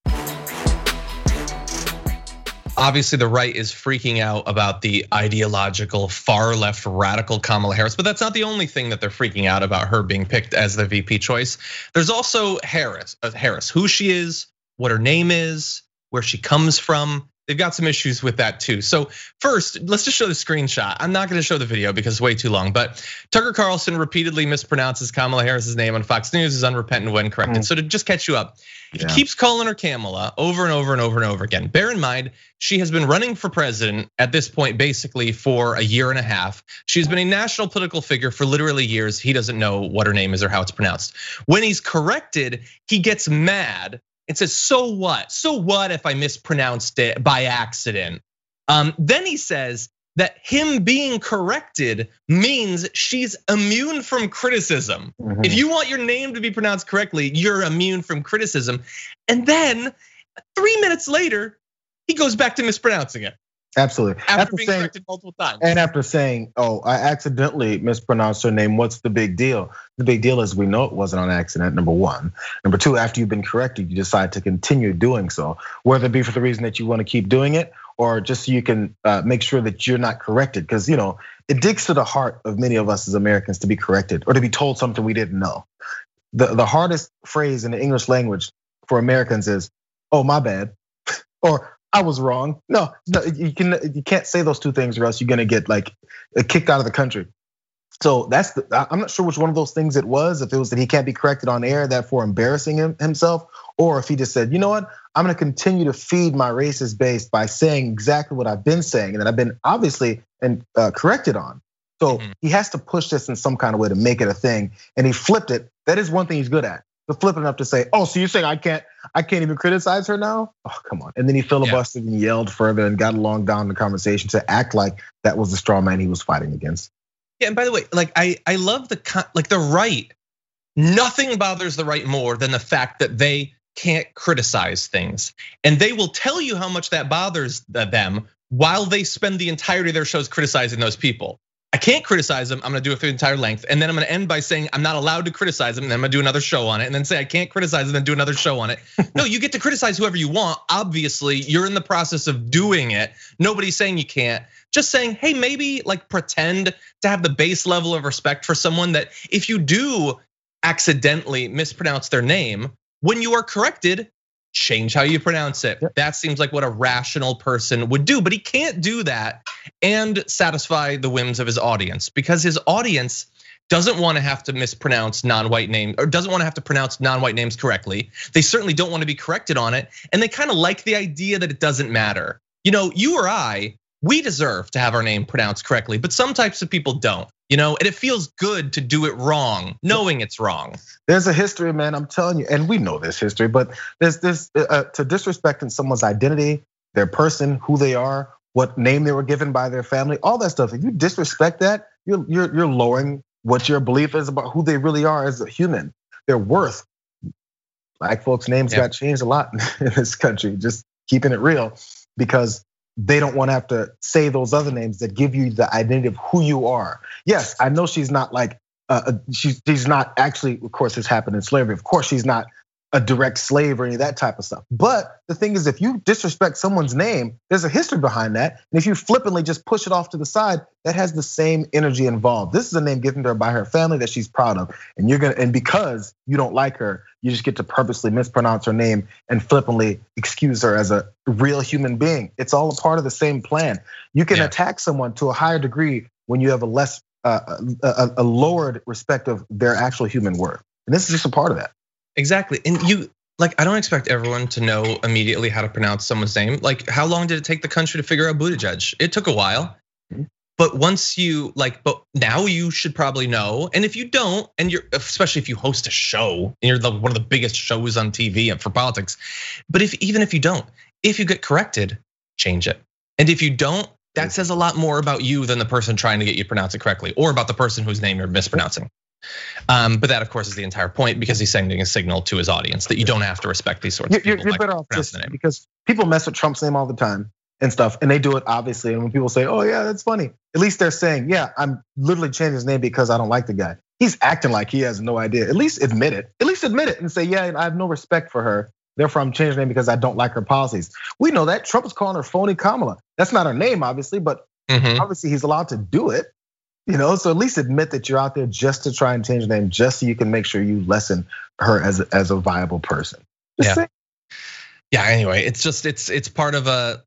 Obviously, the right is freaking out about the ideological far left radical Kamala Harris, but that's not the only thing that they're freaking out about her being picked as the VP choice. There's also Harris, who she is, what her name is, where she comes from. They've got some issues with that too. So first, let's just show the screenshot. I'm not gonna show the video because it's way too long, but Tucker Carlson repeatedly mispronounces Kamala Harris's name on Fox News, is unrepentant when corrected. So to just catch you up, he keeps calling her Kamala over and over and over and over again. Bear in mind, she has been running for president at this point basically for a year and a half. She's been a national political figure for literally years. He doesn't know what her name is or how it's pronounced. When he's corrected, he gets mad and says, so what? So what if I mispronounced it by accident? Then he says that him being corrected means she's immune from criticism. Mm-hmm. If you want your name to be pronounced correctly, you're immune from criticism. And then 3 minutes later, he goes back to mispronouncing it. Absolutely. After being corrected multiple times. And after saying, oh, I accidentally mispronounced her name, what's the big deal? The big deal is we know it wasn't on accident, number one. Number two, after you've been corrected, you decide to continue doing so, whether it be for the reason that you want to keep doing it or just so you can make sure that you're not corrected. Because it digs to the heart of many of us as Americans to be corrected or to be told something we didn't know. The hardest phrase in the English language for Americans is, oh, my bad, or I was wrong. No, you can't say those two things or else you're gonna get like kicked out of the country. So I'm not sure which one of those things it was. If it was that he can't be corrected on air, therefore embarrassing himself, or if he just said, you know what, I'm gonna continue to feed my racist base by saying exactly what I've been saying and that I've been obviously corrected on. So he has to push this in some kind of way to make it a thing, and he flipped it. That is one thing he's good at. To flip it up to say, oh, so you're saying I can't even criticize her now? Oh, come on. And then he filibustered and yelled further and got along down the conversation to act like that was the straw man he was fighting against. Yeah, and by the way, like I love the right. Nothing bothers the right more than the fact that they can't criticize things. And they will tell you how much that bothers them while they spend the entirety of their shows criticizing those people. I can't criticize them. I'm gonna do it for the entire length. And then I'm gonna end by saying I'm not allowed to criticize them. And then I'm gonna do another show on it. And then say I can't criticize them and do another show on it. No, you get to criticize whoever you want. Obviously, you're in the process of doing it. Nobody's saying you can't. Just saying, hey, maybe like pretend to have the base level of respect for someone that if you do accidentally mispronounce their name, when you are corrected, change how you pronounce it. Yep. That seems like what a rational person would do, but he can't do that and satisfy the whims of his audience because his audience doesn't want to have to mispronounce non-white names or doesn't want to have to pronounce non-white names correctly. They certainly don't want to be corrected on it. And they kind of like the idea that it doesn't matter. You or I, we deserve to have our name pronounced correctly, but some types of people don't. And it feels good to do it wrong, knowing it's wrong. There's a history, man, I'm telling you, and we know this history, but there's this to disrespecting someone's identity, their person, who they are, what name they were given by their family, all that stuff. If you disrespect that, you're lowering what your belief is about who they really are as a human, their worth. Black folks' names got changed a lot in this country, just keeping it real, because they don't want to have to say those other names that give you the identity of who you are. Yes, I know she's not like, she's not actually, of course, this happened in slavery. Of course, she's not a direct slave or any of that type of stuff. But the thing is, if you disrespect someone's name, there's a history behind that. And if you flippantly just push it off to the side, that has the same energy involved. This is a name given to her by her family that she's proud of. And because you don't like her, you just get to purposely mispronounce her name and flippantly excuse her as a real human being. It's all a part of the same plan. You can attack someone to a higher degree when you have a lowered respect of their actual human worth. And this is just a part of that. Exactly, and I don't expect everyone to know immediately how to pronounce someone's name. Like, how long did it take the country to figure out Buttigieg? It took a while, but once you but now you should probably know. And if you don't, and especially if you host a show and you're one of the biggest shows on TV for politics, but even if you don't, if you get corrected, change it. And if you don't, that says a lot more about you than the person trying to get you to pronounce it correctly, or about the person whose name you're mispronouncing. But that, of course, is the entire point because he's sending a signal to his audience that you don't have to respect these sorts of people. You're better off just because people mess with Trump's name all the time and stuff, and they do it obviously. And when people say, "Oh yeah, that's funny," at least they're saying, "Yeah, I'm literally changing his name because I don't like the guy." He's acting like he has no idea. At least admit it. At least admit it and say, "Yeah, I have no respect for her. Therefore, I'm changing her name because I don't like her policies." We know that Trump is calling her phony Kamala. That's not her name, obviously, but obviously he's allowed to do it. So at least admit that you're out there just to try and change the name, just so you can make sure you lessen her as a viable person. Anyway, it's part of a.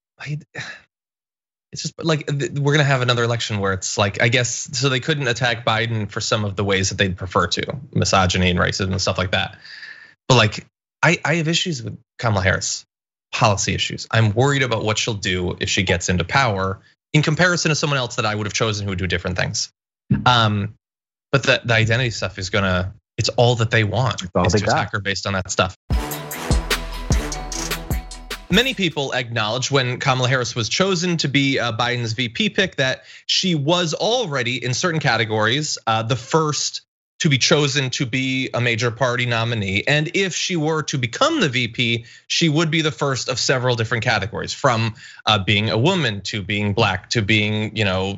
It's just like we're gonna have another election where it's like, I guess, so they couldn't attack Biden for some of the ways that they'd prefer to, misogyny and racism and stuff like that. But I have issues with Kamala Harris, policy issues. I'm worried about what she'll do if she gets into power, in comparison to someone else that I would have chosen who would do different things. But the identity stuff is it's all that they want. It's to attack her based on that stuff. Many people acknowledge when Kamala Harris was chosen to be Biden's VP pick that she was already in certain categories the first to be chosen to be a major party nominee. And if she were to become the VP, she would be the first of several different categories, from being a woman to being Black to being,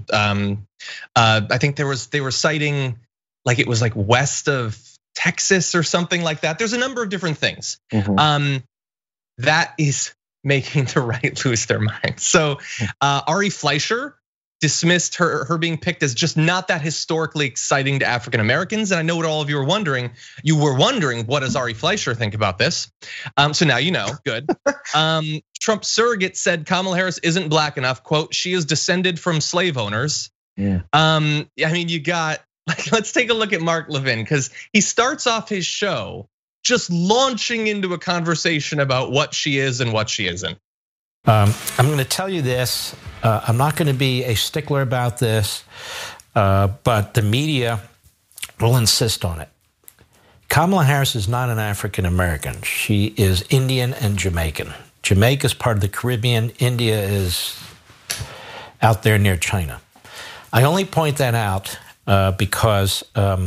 I think they were citing like it was like west of Texas or something like that. There's a number of different things. That is making the right lose their mind. So Ari Fleischer dismissed her being picked as just not that historically exciting to African Americans. And I know what all of you were wondering. You were wondering, what does Ari Fleischer think about this? So now you know, good. Trump surrogate said Kamala Harris isn't Black enough. Quote, she is descended from slave owners. Yeah. I mean, you got, like, let's take a look at Mark Levin, because he starts off his show just launching into a conversation about what she is and what she isn't. I'm going to tell you this. I'm not going to be a stickler about this, but the media will insist on it. Kamala Harris is not an African American. She is Indian and Jamaican. Jamaica is part of the Caribbean. India is out there near China. I only point that out because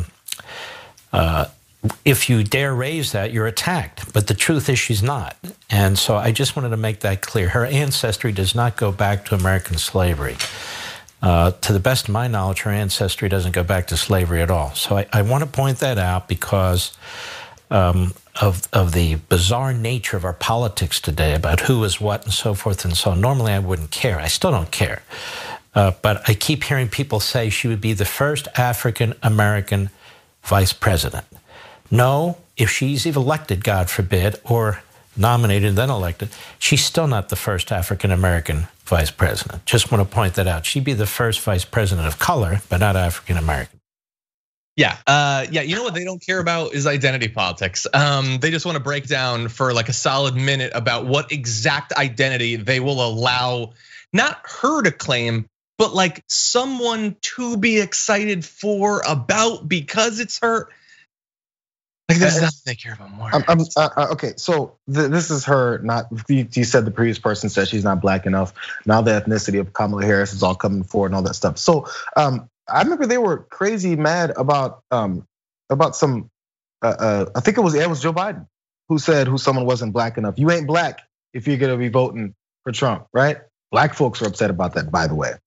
if you dare raise that, you're attacked. But the truth is she's not. And so I just wanted to make that clear. Her ancestry does not go back to American slavery. To the best of my knowledge, her ancestry doesn't go back to slavery at all. So I want to point that out because of the bizarre nature of our politics today about who is what and so forth and so on. Normally I wouldn't care. I still don't care. But I keep hearing people say she would be the first African American vice president. No, if she's elected, God forbid, or nominated and then elected, she's still not the first African American vice president. Just want to point that out. She'd be the first vice president of color, but not African American. Yeah, you know what they don't care about is identity politics. They just want to break down for like a solid minute about what exact identity they will allow, not her to claim, but like someone to be excited for, about, because it's her. Like there's nothing they care about more. Okay, so this is her. Not you said the previous person said she's not Black enough. Now the ethnicity of Kamala Harris is all coming forward and all that stuff. So I remember they were crazy mad about some. I think it was Joe Biden who said someone wasn't Black enough. You ain't Black if you're gonna be voting for Trump, right? Black folks are upset about that, by the way.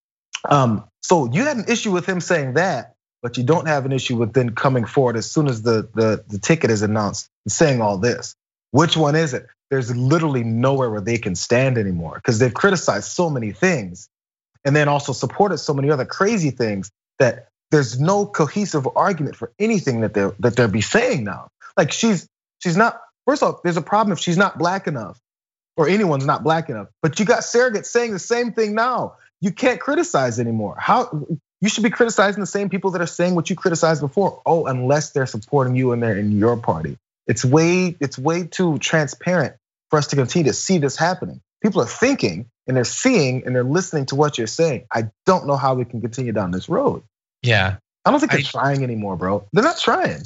So you had an issue with him saying that. But you don't have an issue with then coming forward as soon as the ticket is announced and saying all this. Which one is it? There's literally nowhere where they can stand anymore because they've criticized so many things and then also supported so many other crazy things that there's no cohesive argument for anything that they'll be saying now. Like she's not, first off, there's a problem if she's not Black enough or anyone's not Black enough, but you got surrogates saying the same thing now. You can't criticize anymore. How? You should be criticizing the same people that are saying what you criticized before. Oh, unless they're supporting you and they're in your party. It's way too transparent for us to continue to see this happening. People are thinking and they're seeing and they're listening to what you're saying. I don't know how we can continue down this road. Yeah. I don't think they're trying anymore, bro. They're not trying.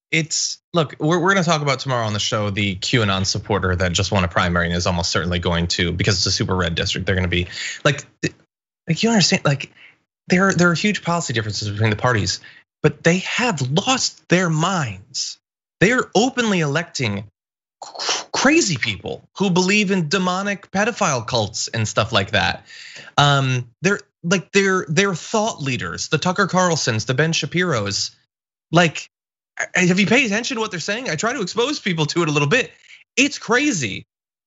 Look, we're gonna talk about tomorrow on the show the QAnon supporter that just won a primary and is almost certainly going to, because it's a super red district, they're gonna be like you understand, like there are huge policy differences between the parties, but they have lost their minds. They are openly electing crazy people who believe in demonic pedophile cults and stuff like that. They're thought leaders, the Tucker Carlsons, the Ben Shapiros. Like, have you paid attention to what they're saying? I try to expose people to it a little bit. It's crazy.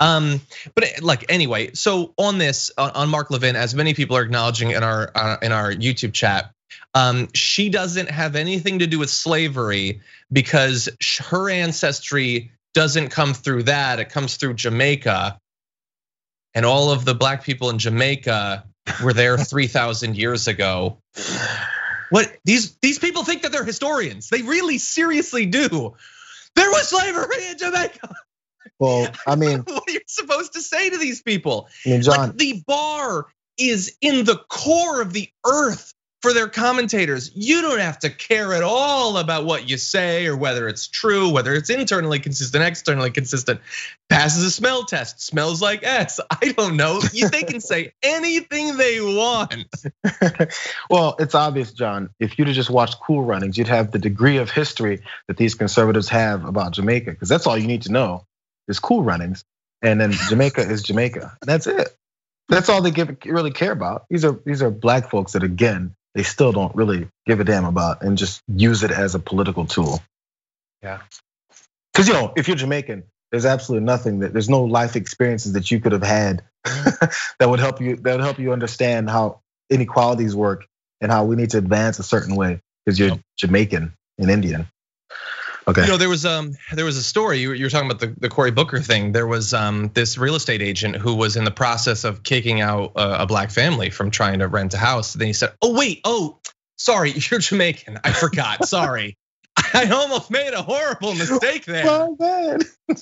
But like anyway, so on this, on Mark Levin, as many people are acknowledging in our YouTube chat, she doesn't have anything to do with slavery because her ancestry doesn't come through that. It comes through Jamaica, and all of the Black people in Jamaica were there 3,000 years ago. What these people think that they're historians? They really seriously do. There was slavery in Jamaica. Well, I mean, what are you supposed to say to these people? I mean, John, like the bar is in the core of the earth for their commentators. You don't have to care at all about what you say or whether it's true, whether it's internally consistent, externally consistent. passes a smell test, smells like S. I don't know. They can say anything they want. Well, it's obvious, John. If you'd have just watched Cool Runnings, you'd have the degree of history that these conservatives have about Jamaica, because that's all you need to know is Cool Runnings, and then Jamaica is Jamaica. That's it. That's all they really care about. These are black folks that, again, they still don't really give a damn about and just use it as a political tool. Yeah. Because if you're Jamaican, there's absolutely nothing there's no life experiences that you could have had that would help you understand how inequalities work and how we need to advance a certain way because you're Jamaican and Indian. Okay. There was a story you were talking about the Cory Booker thing. There was this real estate agent who was in the process of kicking out a black family from trying to rent a house. Then he said, sorry, you're Jamaican. I forgot. Sorry. I almost made a horrible mistake there. Oh, man.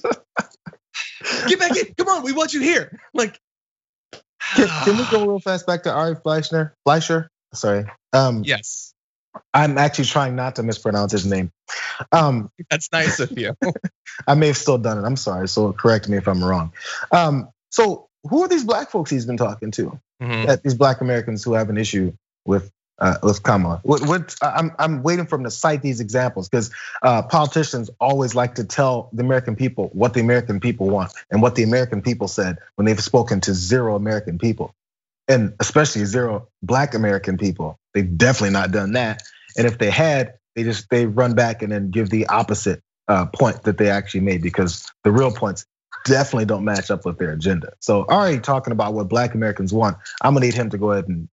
Get back in. Come on, we want you here. Like, can we go real fast back to Ari Fleischer? Sorry. Yes. I'm actually trying not to mispronounce his name. That's nice of you. I may have still done it. I'm sorry. So correct me if I'm wrong. So who are these black folks he's been talking to? These black Americans who have an issue with Kamala. I'm waiting for him to cite these examples because politicians always like to tell the American people what the American people want and what the American people said when they've spoken to zero American people, and especially zero black American people. They've definitely not done that. And if they had, they run back and then give the opposite point that they actually made because the real points definitely don't match up with their agenda. So already talking about what black Americans want, I'm gonna need him to go ahead and.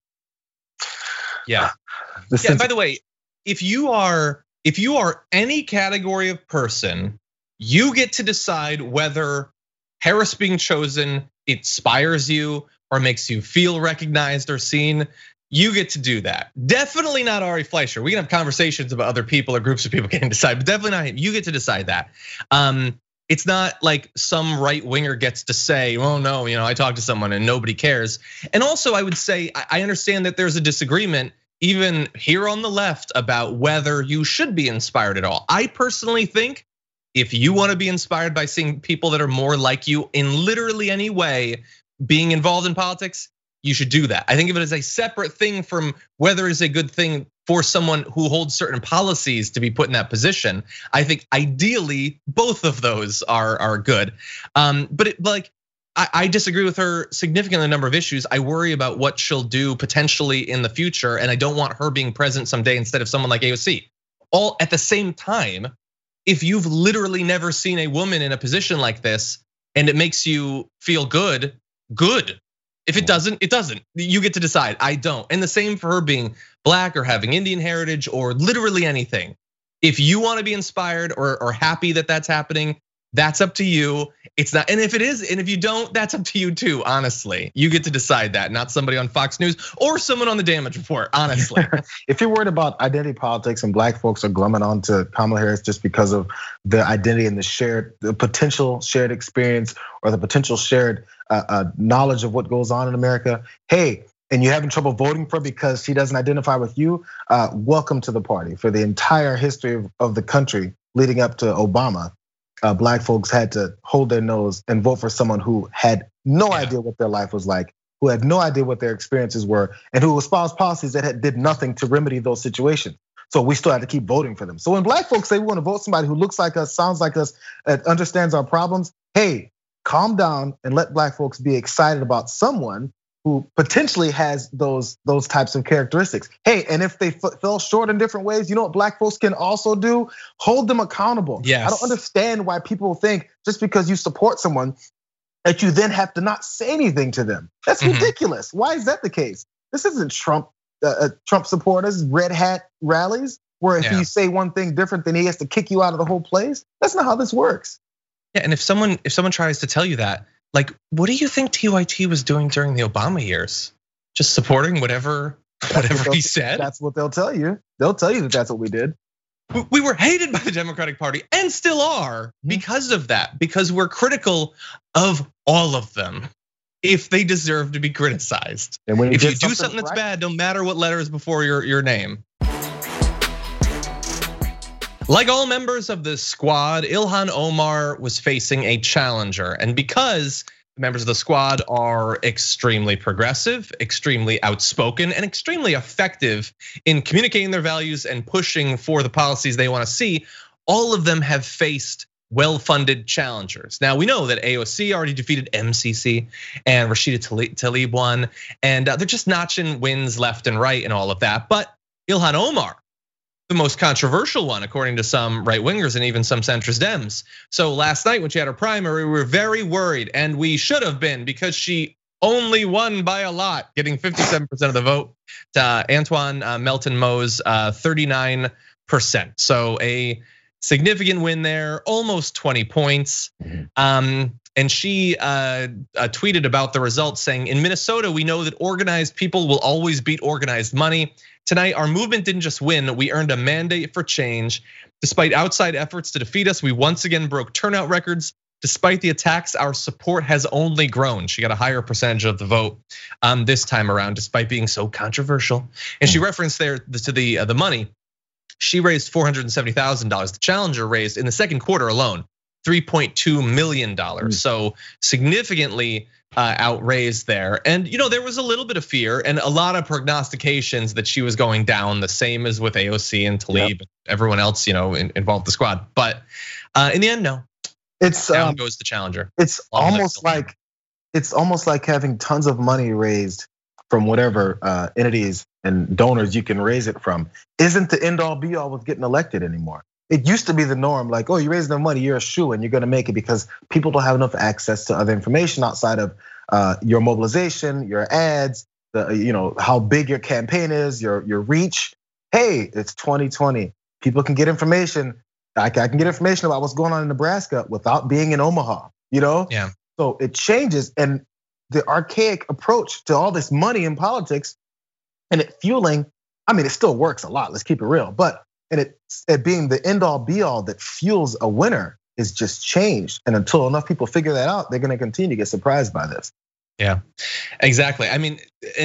Yeah. By the way, if you are any category of person, you get to decide whether Harris being chosen inspires you or makes you feel recognized or seen. You get to do that. Definitely not Ari Fleischer. We can have conversations about other people or groups of people getting to decide, but definitely not him. You get to decide that. It's not like some right winger gets to say, oh no, I talked to someone and nobody cares. And also I would say, I understand that there's a disagreement even here on the left about whether you should be inspired at all. I personally think if you want to be inspired by seeing people that are more like you in literally any way being involved in politics, you should do that. I think of it as a separate thing from whether it's a good thing for someone who holds certain policies to be put in that position. I think ideally both of those are good. But I disagree with her significantly on a number of issues. I worry about what she'll do potentially in the future, and I don't want her being present someday instead of someone like AOC. All at the same time, if you've literally never seen a woman in a position like this and it makes you feel good. If it doesn't, it doesn't. You get to decide. I don't. And the same for her being black or having Indian heritage or literally anything. If you want to be inspired or happy that that's happening, that's up to you. It's not, and if it is, and if you don't, that's up to you too, honestly. You get to decide that, not somebody on Fox News or someone on the Damage Report, honestly. If you're worried about identity politics and black folks are glumming onto Kamala Harris just because of the identity and the potential shared experience or the potential shared knowledge of what goes on in America, hey, and you're having trouble voting for her because she doesn't identify with you, welcome to the party. For the entire history of the country leading up to Obama, black folks had to hold their nose and vote for someone who had no idea what their life was like, who had no idea what their experiences were, and who espoused policies that did nothing to remedy those situations. So we still had to keep voting for them. So when black folks say we want to vote somebody who looks like us, sounds like us, understands our problems, hey, calm down and let black folks be excited about someone who potentially has those types of characteristics. Hey, and if they fell short in different ways, you know what black folks can also do? Hold them accountable. Yes. I don't understand why people think just because you support someone that you then have to not say anything to them. That's ridiculous. Why is that the case? This isn't Trump supporters, red hat rallies, where if you say one thing different, then he has to kick you out of the whole place. That's not how this works. Yeah, and if someone tries to tell you that, like, what do you think TYT was doing during the Obama years? Just supporting whatever he said? That's what they'll tell you. They'll tell you that that's what we did. We were hated by the Democratic Party and still are because of that, because we're critical of all of them if they deserve to be criticized. And if you do something that's bad, no matter what letter is before your name. Like all members of the squad, Ilhan Omar was facing a challenger. And because the members of the squad are extremely progressive, extremely outspoken, and extremely effective in communicating their values and pushing for the policies they want to see, all of them have faced well-funded challengers. Now, we know that AOC already defeated MCC and Rashida Tlaib won, and they're just notching wins left and right and all of that. But Ilhan Omar, the most controversial one, according to some right-wingers and even some centrist Dems. So last night when she had her primary, we were very worried, and we should have been, because she only won by a lot, getting 57% of the vote to Antoine Melton Moe's 39%. So a significant win there, almost 20 points. And she tweeted about the results saying, in Minnesota, we know that organized people will always beat organized money. Tonight, our movement didn't just win, we earned a mandate for change. Despite outside efforts to defeat us, we once again broke turnout records. Despite the attacks, our support has only grown. She got a higher percentage of the vote this time around, despite being so controversial. And she referenced there to the money. She raised $470,000. The challenger raised in the second quarter alone $3.2 million. So significantly outraised there. And there was a little bit of fear and a lot of prognostications that she was going down, the same as with AOC and Tlaib and everyone else, involved in the squad. But in the end, no. It's down goes the challenger. It's almost like having tons of money raised from whatever entities and donors you can raise it from isn't the end all be all with getting elected anymore. It used to be the norm, like, oh, you raise enough money, you're a shoo and you're gonna make it, because people don't have enough access to other information outside of your mobilization, your ads, how big your campaign is, your reach. Hey, it's 2020. People can get information. I can get information about what's going on in Nebraska without being in Omaha, Yeah. So it changes, and the archaic approach to all this money in politics and it fueling, it still works a lot, let's keep it real, but it being the end all be all that fuels a winner is just changed. And until enough people figure that out, they're gonna continue to get surprised by this. Yeah, exactly. And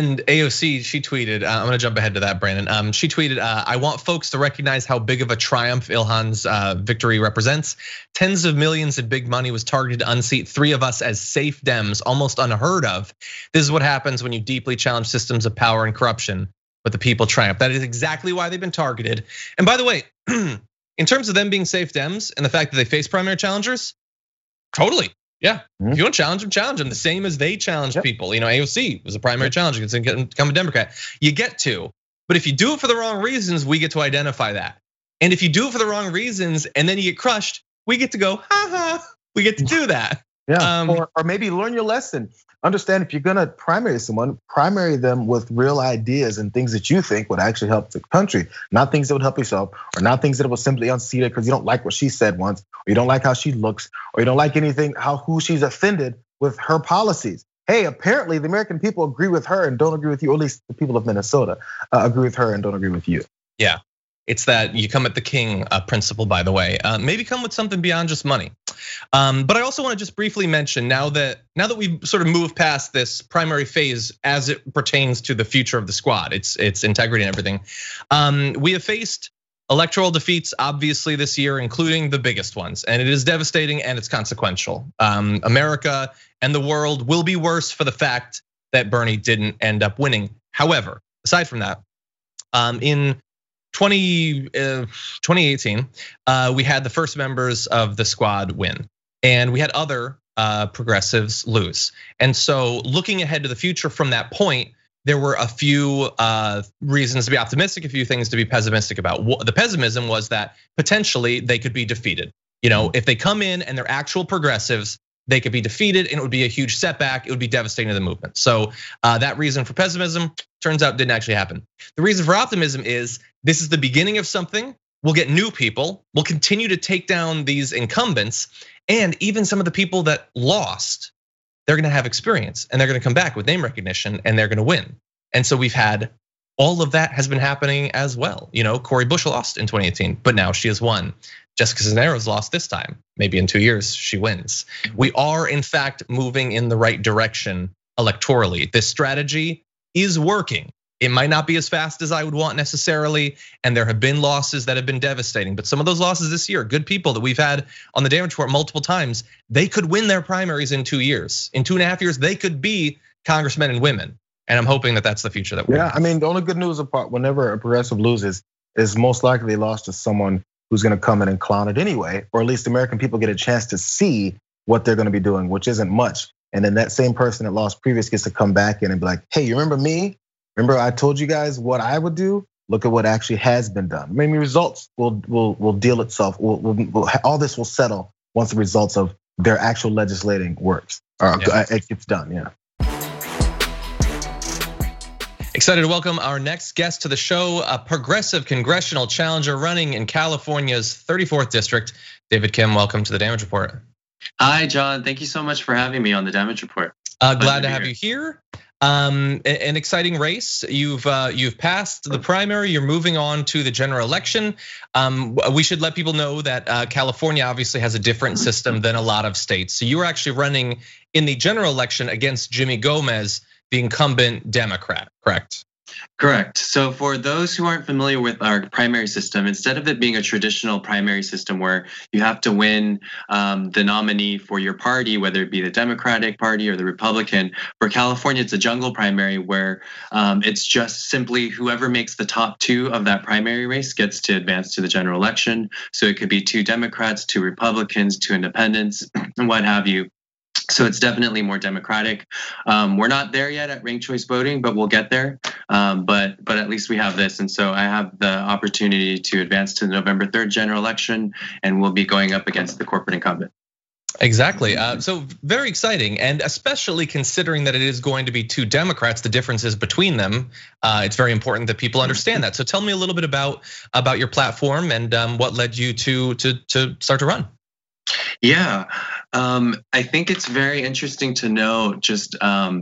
AOC, she tweeted, I'm gonna jump ahead to that, Brandon. She tweeted, I want folks to recognize how big of a triumph Ilhan's victory represents. Tens of millions in big money was targeted to unseat 3 of us as safe Dems, almost unheard of. This is what happens when you deeply challenge systems of power and corruption, but the people triumph. That is exactly why they've been targeted. And by the way, in terms of them being safe Dems and the fact that they face primary challengers, totally. Yeah, if you want to challenge them, the same as they challenge people. AOC was a primary challenger, it's gonna become a Democrat. You get to, but if you do it for the wrong reasons, we get to identify that. And if you do it for the wrong reasons and then you get crushed, we get to go, ha ha, we get to do that. Yeah, or maybe learn your lesson. Understand, if you're gonna primary someone, primary them with real ideas and things that you think would actually help the country, not things that would help yourself, or not things that will simply unseat her because you don't like what she said once, or you don't like how she looks, or you don't like anything, who she's offended with her policies. Hey, apparently the American people agree with her and don't agree with you, or at least the people of Minnesota agree with her and don't agree with you. Yeah, it's that you come at the king principle, by the way. Maybe come with something beyond just money. But I also want to just briefly mention, now that we've sort of moved past this primary phase as it pertains to the future of the squad, its integrity and everything. We have faced electoral defeats, obviously, this year, including the biggest ones, and it is devastating and it's consequential. America and the world will be worse for the fact that Bernie didn't end up winning. However, aside from that, in 2018, we had the first members of the squad win, and we had other progressives lose. And so looking ahead to the future from that point, there were a few reasons to be optimistic, a few things to be pessimistic about. The pessimism was that potentially they could be defeated. If they come in and they're actual progressives, they could be defeated and it would be a huge setback. It would be devastating to the movement. So that reason for pessimism turns out didn't actually happen. The reason for optimism is this is the beginning of something. We'll get new people. We'll continue to take down these incumbents, and even some of the people that lost, they're gonna have experience and they're gonna come back with name recognition and they're gonna win. And so we've had all of that has been happening as well. Cori Bush lost in 2018, but now she has won. Jessica Cisneros lost this time. Maybe in 2 years she wins. We are in fact moving in the right direction electorally. This strategy is working. It might not be as fast as I would want necessarily, and there have been losses that have been devastating. But some of those losses this year, good people that we've had on the Damage Report multiple times, they could win their primaries in 2 years. In 2.5 years, they could be congressmen and women. And I'm hoping that that's the future that we're in. I mean, the only good news apart, whenever a progressive loses, is most likely they lost to someone who's gonna come in and clown it anyway, or at least American people get a chance to see what they're gonna be doing, which isn't much. And then that same person that lost previous gets to come back in and be like, hey, you remember me? Remember I told you guys what I would do? Look at what actually has been done. Maybe results will deal itself. All this will settle once the results of their actual legislating works, or it gets done, Excited to welcome our next guest to the show, a progressive congressional challenger running in California's 34th district. David Kim, welcome to the Damage Report. Hi, John. Thank you so much for having me on the Damage Report. Glad to have you here. An exciting race. You've passed the primary. You're moving on to the general election. We should let people know that California obviously has a different system than a lot of states. So you were actually running in the general election against Jimmy Gomez, the incumbent Democrat, correct? Correct. So for those who aren't familiar with our primary system, instead of it being a traditional primary system where you have to win the nominee for your party, whether it be the Democratic Party or the Republican, for California, it's a jungle primary where it's just simply whoever makes the top 2 of that primary race gets to advance to the general election. So it could be 2 Democrats, 2 Republicans, 2 independents, and what have you. So it's definitely more democratic. We're not there yet at ranked choice voting, but we'll get there. But at least we have this. And so I have the opportunity to advance to the November 3rd general election, and we'll be going up against the corporate incumbent. Exactly, so very exciting, and especially considering that it is going to be 2 Democrats, the differences between them, it's very important that people understand that. So tell me a little bit about your platform and what led you to start to run. Yeah, I think it's very interesting to know, just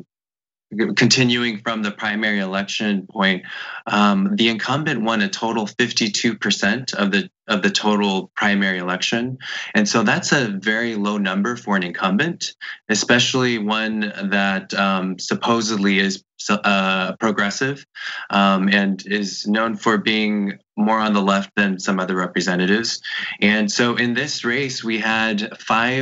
continuing from the primary election point, the incumbent won a total 52% of the total primary election. And so that's a very low number for an incumbent, especially one that supposedly is progressive and is known for being more on the left than some other representatives. And so in this race, we had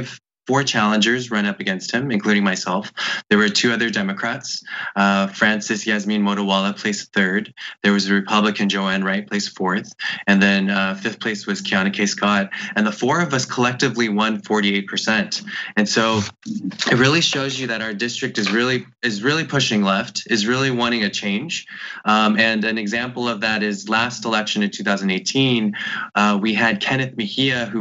4 challengers run up against him, including myself. There were 2 other Democrats. Francis Yasmin Motowala placed 3rd. There was a Republican, Joanne Wright, placed 4th. And then 5th place was Kiana K. Scott. And the 4 of us collectively won 48%. And so it really shows you that our district is really pushing left, is really wanting a change. And an example of that is last election in 2018, we had Kenneth Mejia, who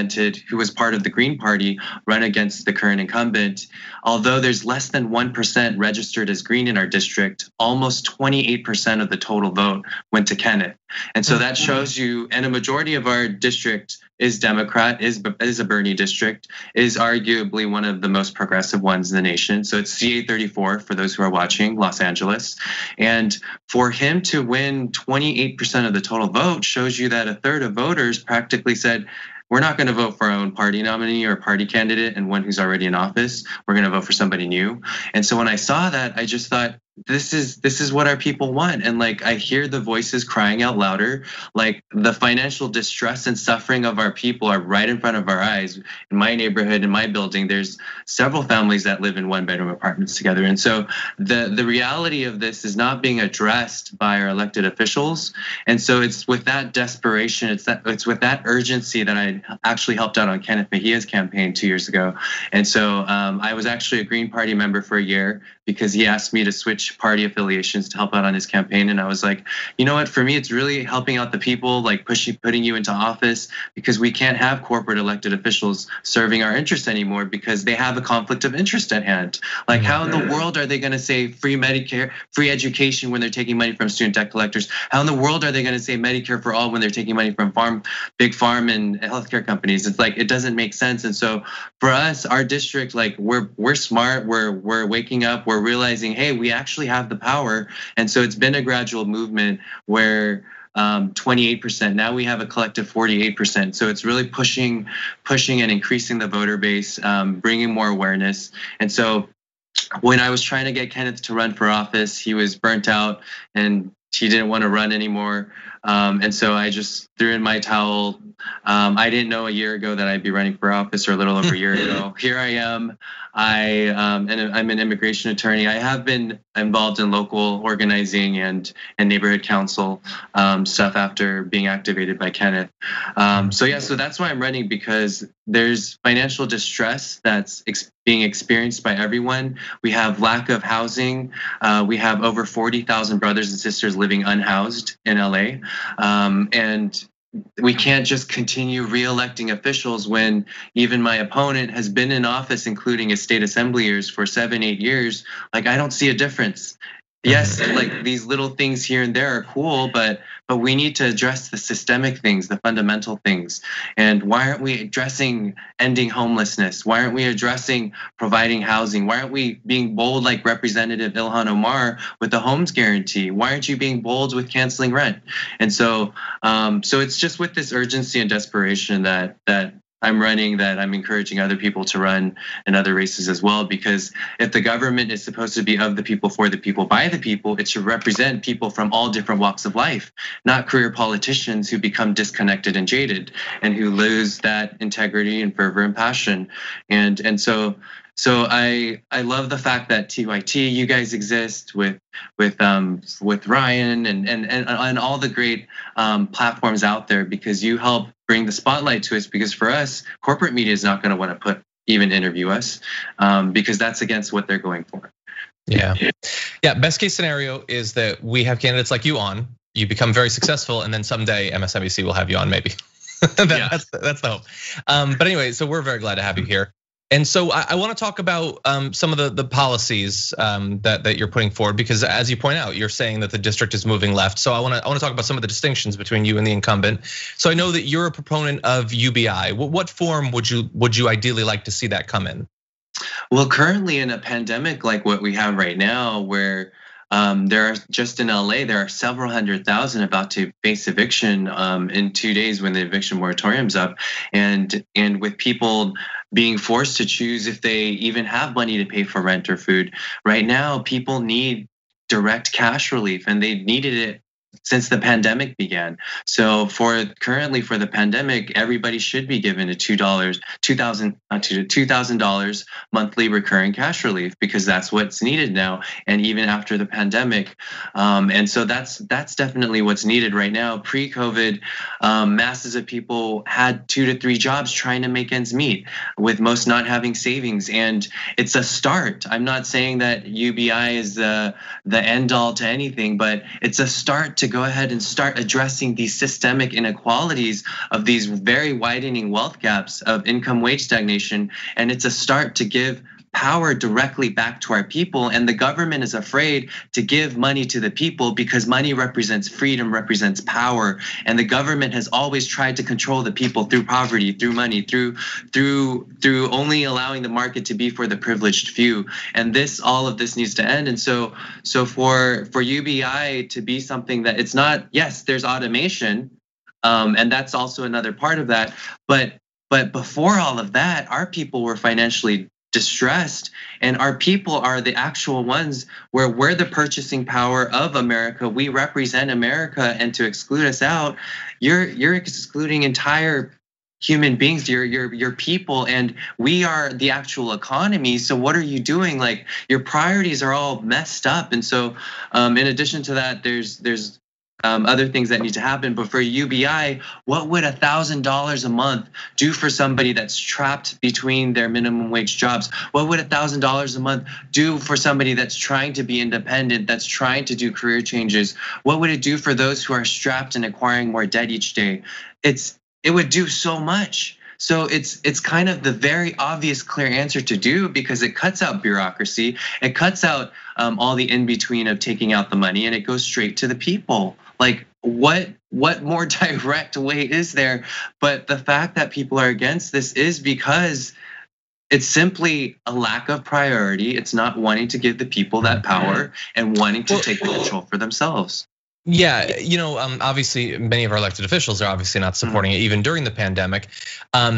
was part of the Green Party, run against the current incumbent. Although there's less than 1% registered as Green in our district, almost 28% of the total vote went to Kenneth. And so that shows you, and a majority of our district is Democrat, is a Bernie district, is arguably one of the most progressive ones in the nation. So it's CA 34 for those who are watching, Los Angeles. And for him to win 28% of the total vote shows you that 1/3 of voters practically said, we're not going to vote for our own party nominee or party candidate and one who's already in office. We're going to vote for somebody new. And so when I saw that, I just thought, this is what our people want. And like, I hear the voices crying out louder, like the financial distress and suffering of our people are right in front of our eyes. In my neighborhood, in my building, there's several families that live in 1-bedroom apartments together. And so the reality of this is not being addressed by our elected officials. And so it's with that desperation, it's with that urgency that I actually helped out on Kenneth Mejia's campaign 2 years ago. And so I was actually a Green Party member for a year because he asked me to switch party affiliations to help out on his campaign. And I was like, you know what, for me, it's really helping out the people, like putting you into office, because we can't have corporate elected officials serving our interests anymore because they have a conflict of interest at hand. Like, how in the world are they going to say free Medicare, free education when they're taking money from student debt collectors? How in the world are they going to say Medicare for all when they're taking money from big farm and healthcare companies? It's like, it doesn't make sense. And so for us, our district, like we're smart, we're waking up, we're realizing, hey, we actually have the power. And so it's been a gradual movement where 28%, now we have a collective 48%. So it's really pushing and increasing the voter base, bringing more awareness. And so when I was trying to get Kenneth to run for office, he was burnt out and he didn't want to run anymore. And so I just threw in my towel. I didn't know a year ago that I'd be running for office, or a little over a year ago. Here I am. And I'm an immigration attorney. I have been involved in local organizing and neighborhood council stuff after being activated by Kenneth. So that's why I'm running, because there's financial distress that's being experienced by everyone. We have lack of housing. We have over 40,000 brothers and sisters living unhoused in LA. And we can't just continue re-electing officials when even my opponent has been in office, including his state assembly years, for 7-8 years. Like, I don't see a difference. Yes, like these little things here and there are cool, but we need to address the systemic things, the fundamental things. And why aren't we addressing ending homelessness? Why aren't we addressing providing housing? Why aren't we being bold like Representative Ilhan Omar with the homes guarantee? Why aren't you being bold with canceling rent? And so it's just with this urgency and desperation that I'm running, that I'm encouraging other people to run in other races as well. Because if the government is supposed to be of the people, for the people, by the people, it should represent people from all different walks of life, not career politicians who become disconnected and jaded and who lose that integrity and fervor and passion. And so I love the fact that TYT, you guys exist with Ryan and all the great platforms out there, because you help bring the spotlight to us. Because for us, corporate media is not going to want to even interview us, because that's against what they're going for. Yeah. Best case scenario is that we have candidates like you on, you become very successful, and then someday MSNBC will have you on, maybe. That's the hope. But anyway, so we're very glad to have you here. And so I want to talk about some of the policies that you're putting forward, because as you point out, you're saying that the district is moving left. So I want to talk about some of the distinctions between you and the incumbent. So I know that you're a proponent of UBI. What form would you ideally like to see that come in? Well, currently in a pandemic like what we have right now, where there are, just in LA, there are several 100,000 about to face eviction in 2 days when the eviction moratorium's up, and with people being forced to choose if they even have money to pay for rent or food. Right now, people need direct cash relief, and they needed it since the pandemic began. So currently for the pandemic, everybody should be given a $2,000 monthly recurring cash relief, because that's what's needed now, and even after the pandemic. And so that's definitely what's needed right now. Pre-COVID, masses of people had 2 to 3 jobs trying to make ends meet, with most not having savings. And it's a start. I'm not saying that UBI is the end all to anything, but it's a start to go ahead and start addressing these systemic inequalities of these very widening wealth gaps of income wage stagnation. And it's a start to give power directly back to our people. And the government is afraid to give money to the people, because money represents freedom, represents power. And the government has always tried to control the people through poverty, through money, through only allowing the market to be for the privileged few. And all of this needs to end. And so for UBI to be something that it's not, yes, there's automation, and that's also another part of that. But before all of that, our people were financially distressed, and our people are the actual ones where we're the purchasing power of America. We represent America, and to exclude us out, you're excluding entire human beings, your people, and we are the actual economy. So what are you doing? Like, your priorities are all messed up. And so in addition to that, there's other things that need to happen. But for UBI, what would $1,000 a month do for somebody that's trapped between their minimum wage jobs? What would $1,000 a month do for somebody that's trying to be independent, that's trying to do career changes? What would it do for those who are strapped and acquiring more debt each day? It would do so much. So it's kind of the very obvious, clear answer to do, because it cuts out bureaucracy, it cuts out all the in-between of taking out the money, and it goes straight to the people. Like, what more direct way is there? But the fact that people are against this is because it's simply a lack of priority. It's not wanting to give the people that power and wanting to take control for themselves. Yeah, obviously many of our elected officials are obviously not supporting it, even during the pandemic.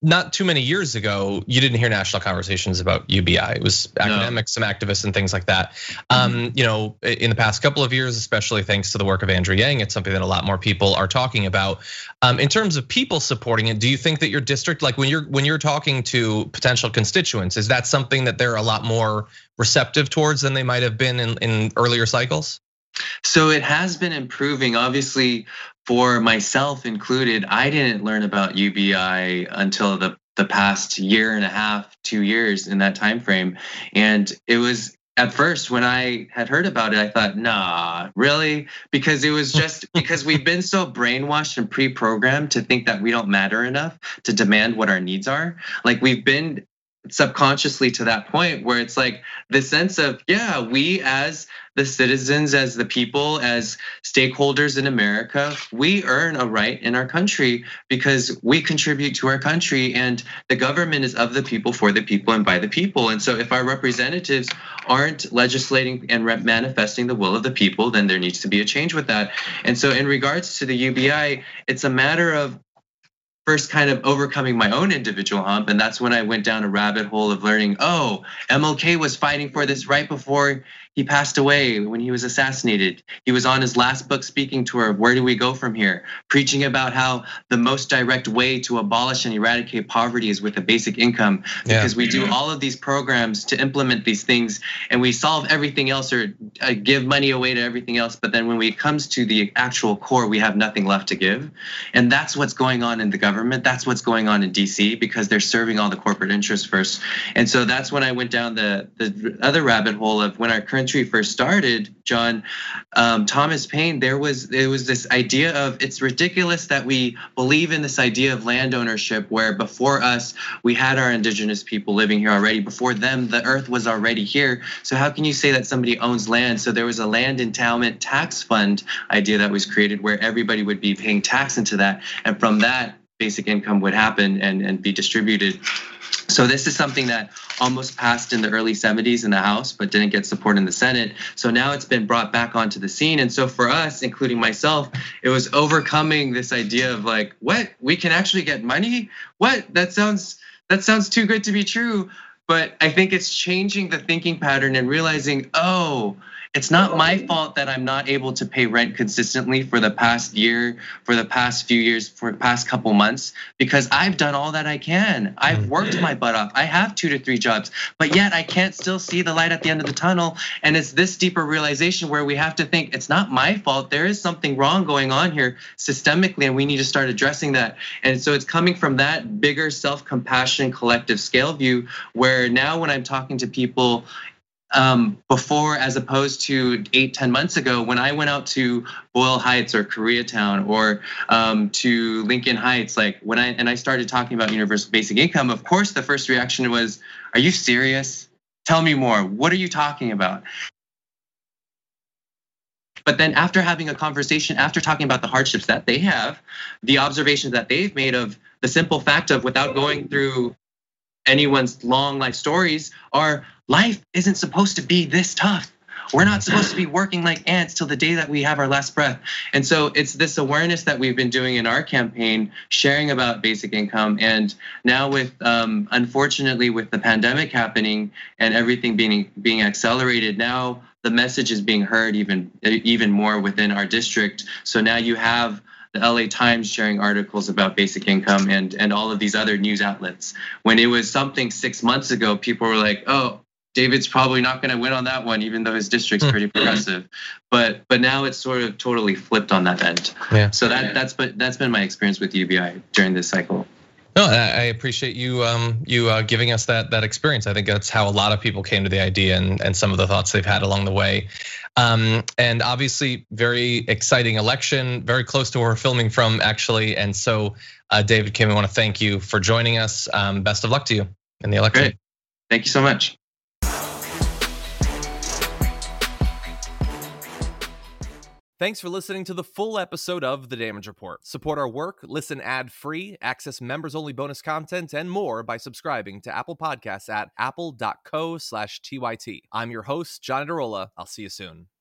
not too many years ago, you didn't hear national conversations about UBI. It was academics, some activists, and things like that. In the past couple of years, especially thanks to the work of Andrew Yang, it's something that a lot more people are talking about. In terms of people supporting it, do you think that your district, like when you're talking to potential constituents, is that something that they're a lot more receptive towards than they might have been in earlier cycles? So it has been improving. Obviously, for myself included, I didn't learn about UBI until the past year and a half, 2 years in that time frame. And it was at first when I had heard about it, I thought, nah, really? Because it was just because we've been so brainwashed and pre-programmed to think that we don't matter enough to demand what our needs are. Like we've been subconsciously to that point where it's like the sense of, yeah, we as the citizens, as the people, as stakeholders in America, we earn a right in our country because we contribute to our country, and the government is of the people, for the people, and by the people. And so if our representatives aren't legislating and manifesting the will of the people, then there needs to be a change with that. And so in regards to the UBI, it's a matter of first kind of overcoming my own individual hump. And that's when I went down a rabbit hole of learning, oh, MLK was fighting for this right before he passed away, when he was assassinated. He was on his last book speaking tour, Where Do We Go From Here? Preaching about how the most direct way to abolish and eradicate poverty is with a basic income, because we do all of these programs to implement these things and we solve everything else or give money away to everything else. But then when it comes to the actual core, we have nothing left to give. And that's what's going on in the government. That's what's going on in DC, because they're serving all the corporate interests first. And so that's when I went down the other rabbit hole of when our country first started, John, Thomas Paine, there was this idea of, it's ridiculous that we believe in this idea of land ownership, where before us, we had our indigenous people living here already. Before them, the earth was already here. So how can you say that somebody owns land? So there was a land endowment tax fund idea that was created where everybody would be paying tax into that. And from that, basic income would happen and be distributed. So this is something that almost passed in the early 70s in the House, but didn't get support in the Senate. So now it's been brought back onto the scene. And so for us, including myself, it was overcoming this idea of like, what? We can actually get money? What? That sounds too good to be true. But I think it's changing the thinking pattern and realizing, oh, it's not my fault that I'm not able to pay rent consistently for the past year, for the past few years, for the past couple months, because I've done all that I can. I've worked my butt off. I have 2 to 3 jobs, but yet I can't still see the light at the end of the tunnel. And it's this deeper realization where we have to think, it's not my fault. There is something wrong going on here systemically, and we need to start addressing that. And so it's coming from that bigger self-compassion, collective scale view, where now when I'm talking to people, before, as opposed to 8-10 months ago, when I went out to Boyle Heights or Koreatown or to Lincoln Heights, like when I started talking about universal basic income, of course the first reaction was, "Are you serious? Tell me more. What are you talking about?" But then after having a conversation, after talking about the hardships that they have, the observations that they've made of the simple fact of, without going through anyone's long life stories, are life isn't supposed to be this tough. We're not supposed to be working like ants till the day that we have our last breath. And so it's this awareness that we've been doing in our campaign, sharing about basic income. And now with, unfortunately, with the pandemic happening and everything being accelerated, now the message is being heard even more within our district. So now you have the LA Times sharing articles about basic income and all of these other news outlets. When it was something 6 months ago, people were like, oh, David's probably not gonna win on that one, even though his district's pretty progressive. But now it's sort of totally flipped on that end. Yeah. So that's been my experience with UBI during this cycle. No, I appreciate you giving us that experience. I think that's how a lot of people came to the idea and some of the thoughts they've had along the way. And obviously, very exciting election, very close to where we're filming from, actually. And so, David Kim, I want to thank you for joining us. Best of luck to you in the election. Great. Thank you so much. Thanks for listening to the full episode of The Damage Report. Support our work, listen ad-free, access members-only bonus content, and more by subscribing to Apple Podcasts at apple.co/TYT. I'm your host, John Adarola. I'll see you soon.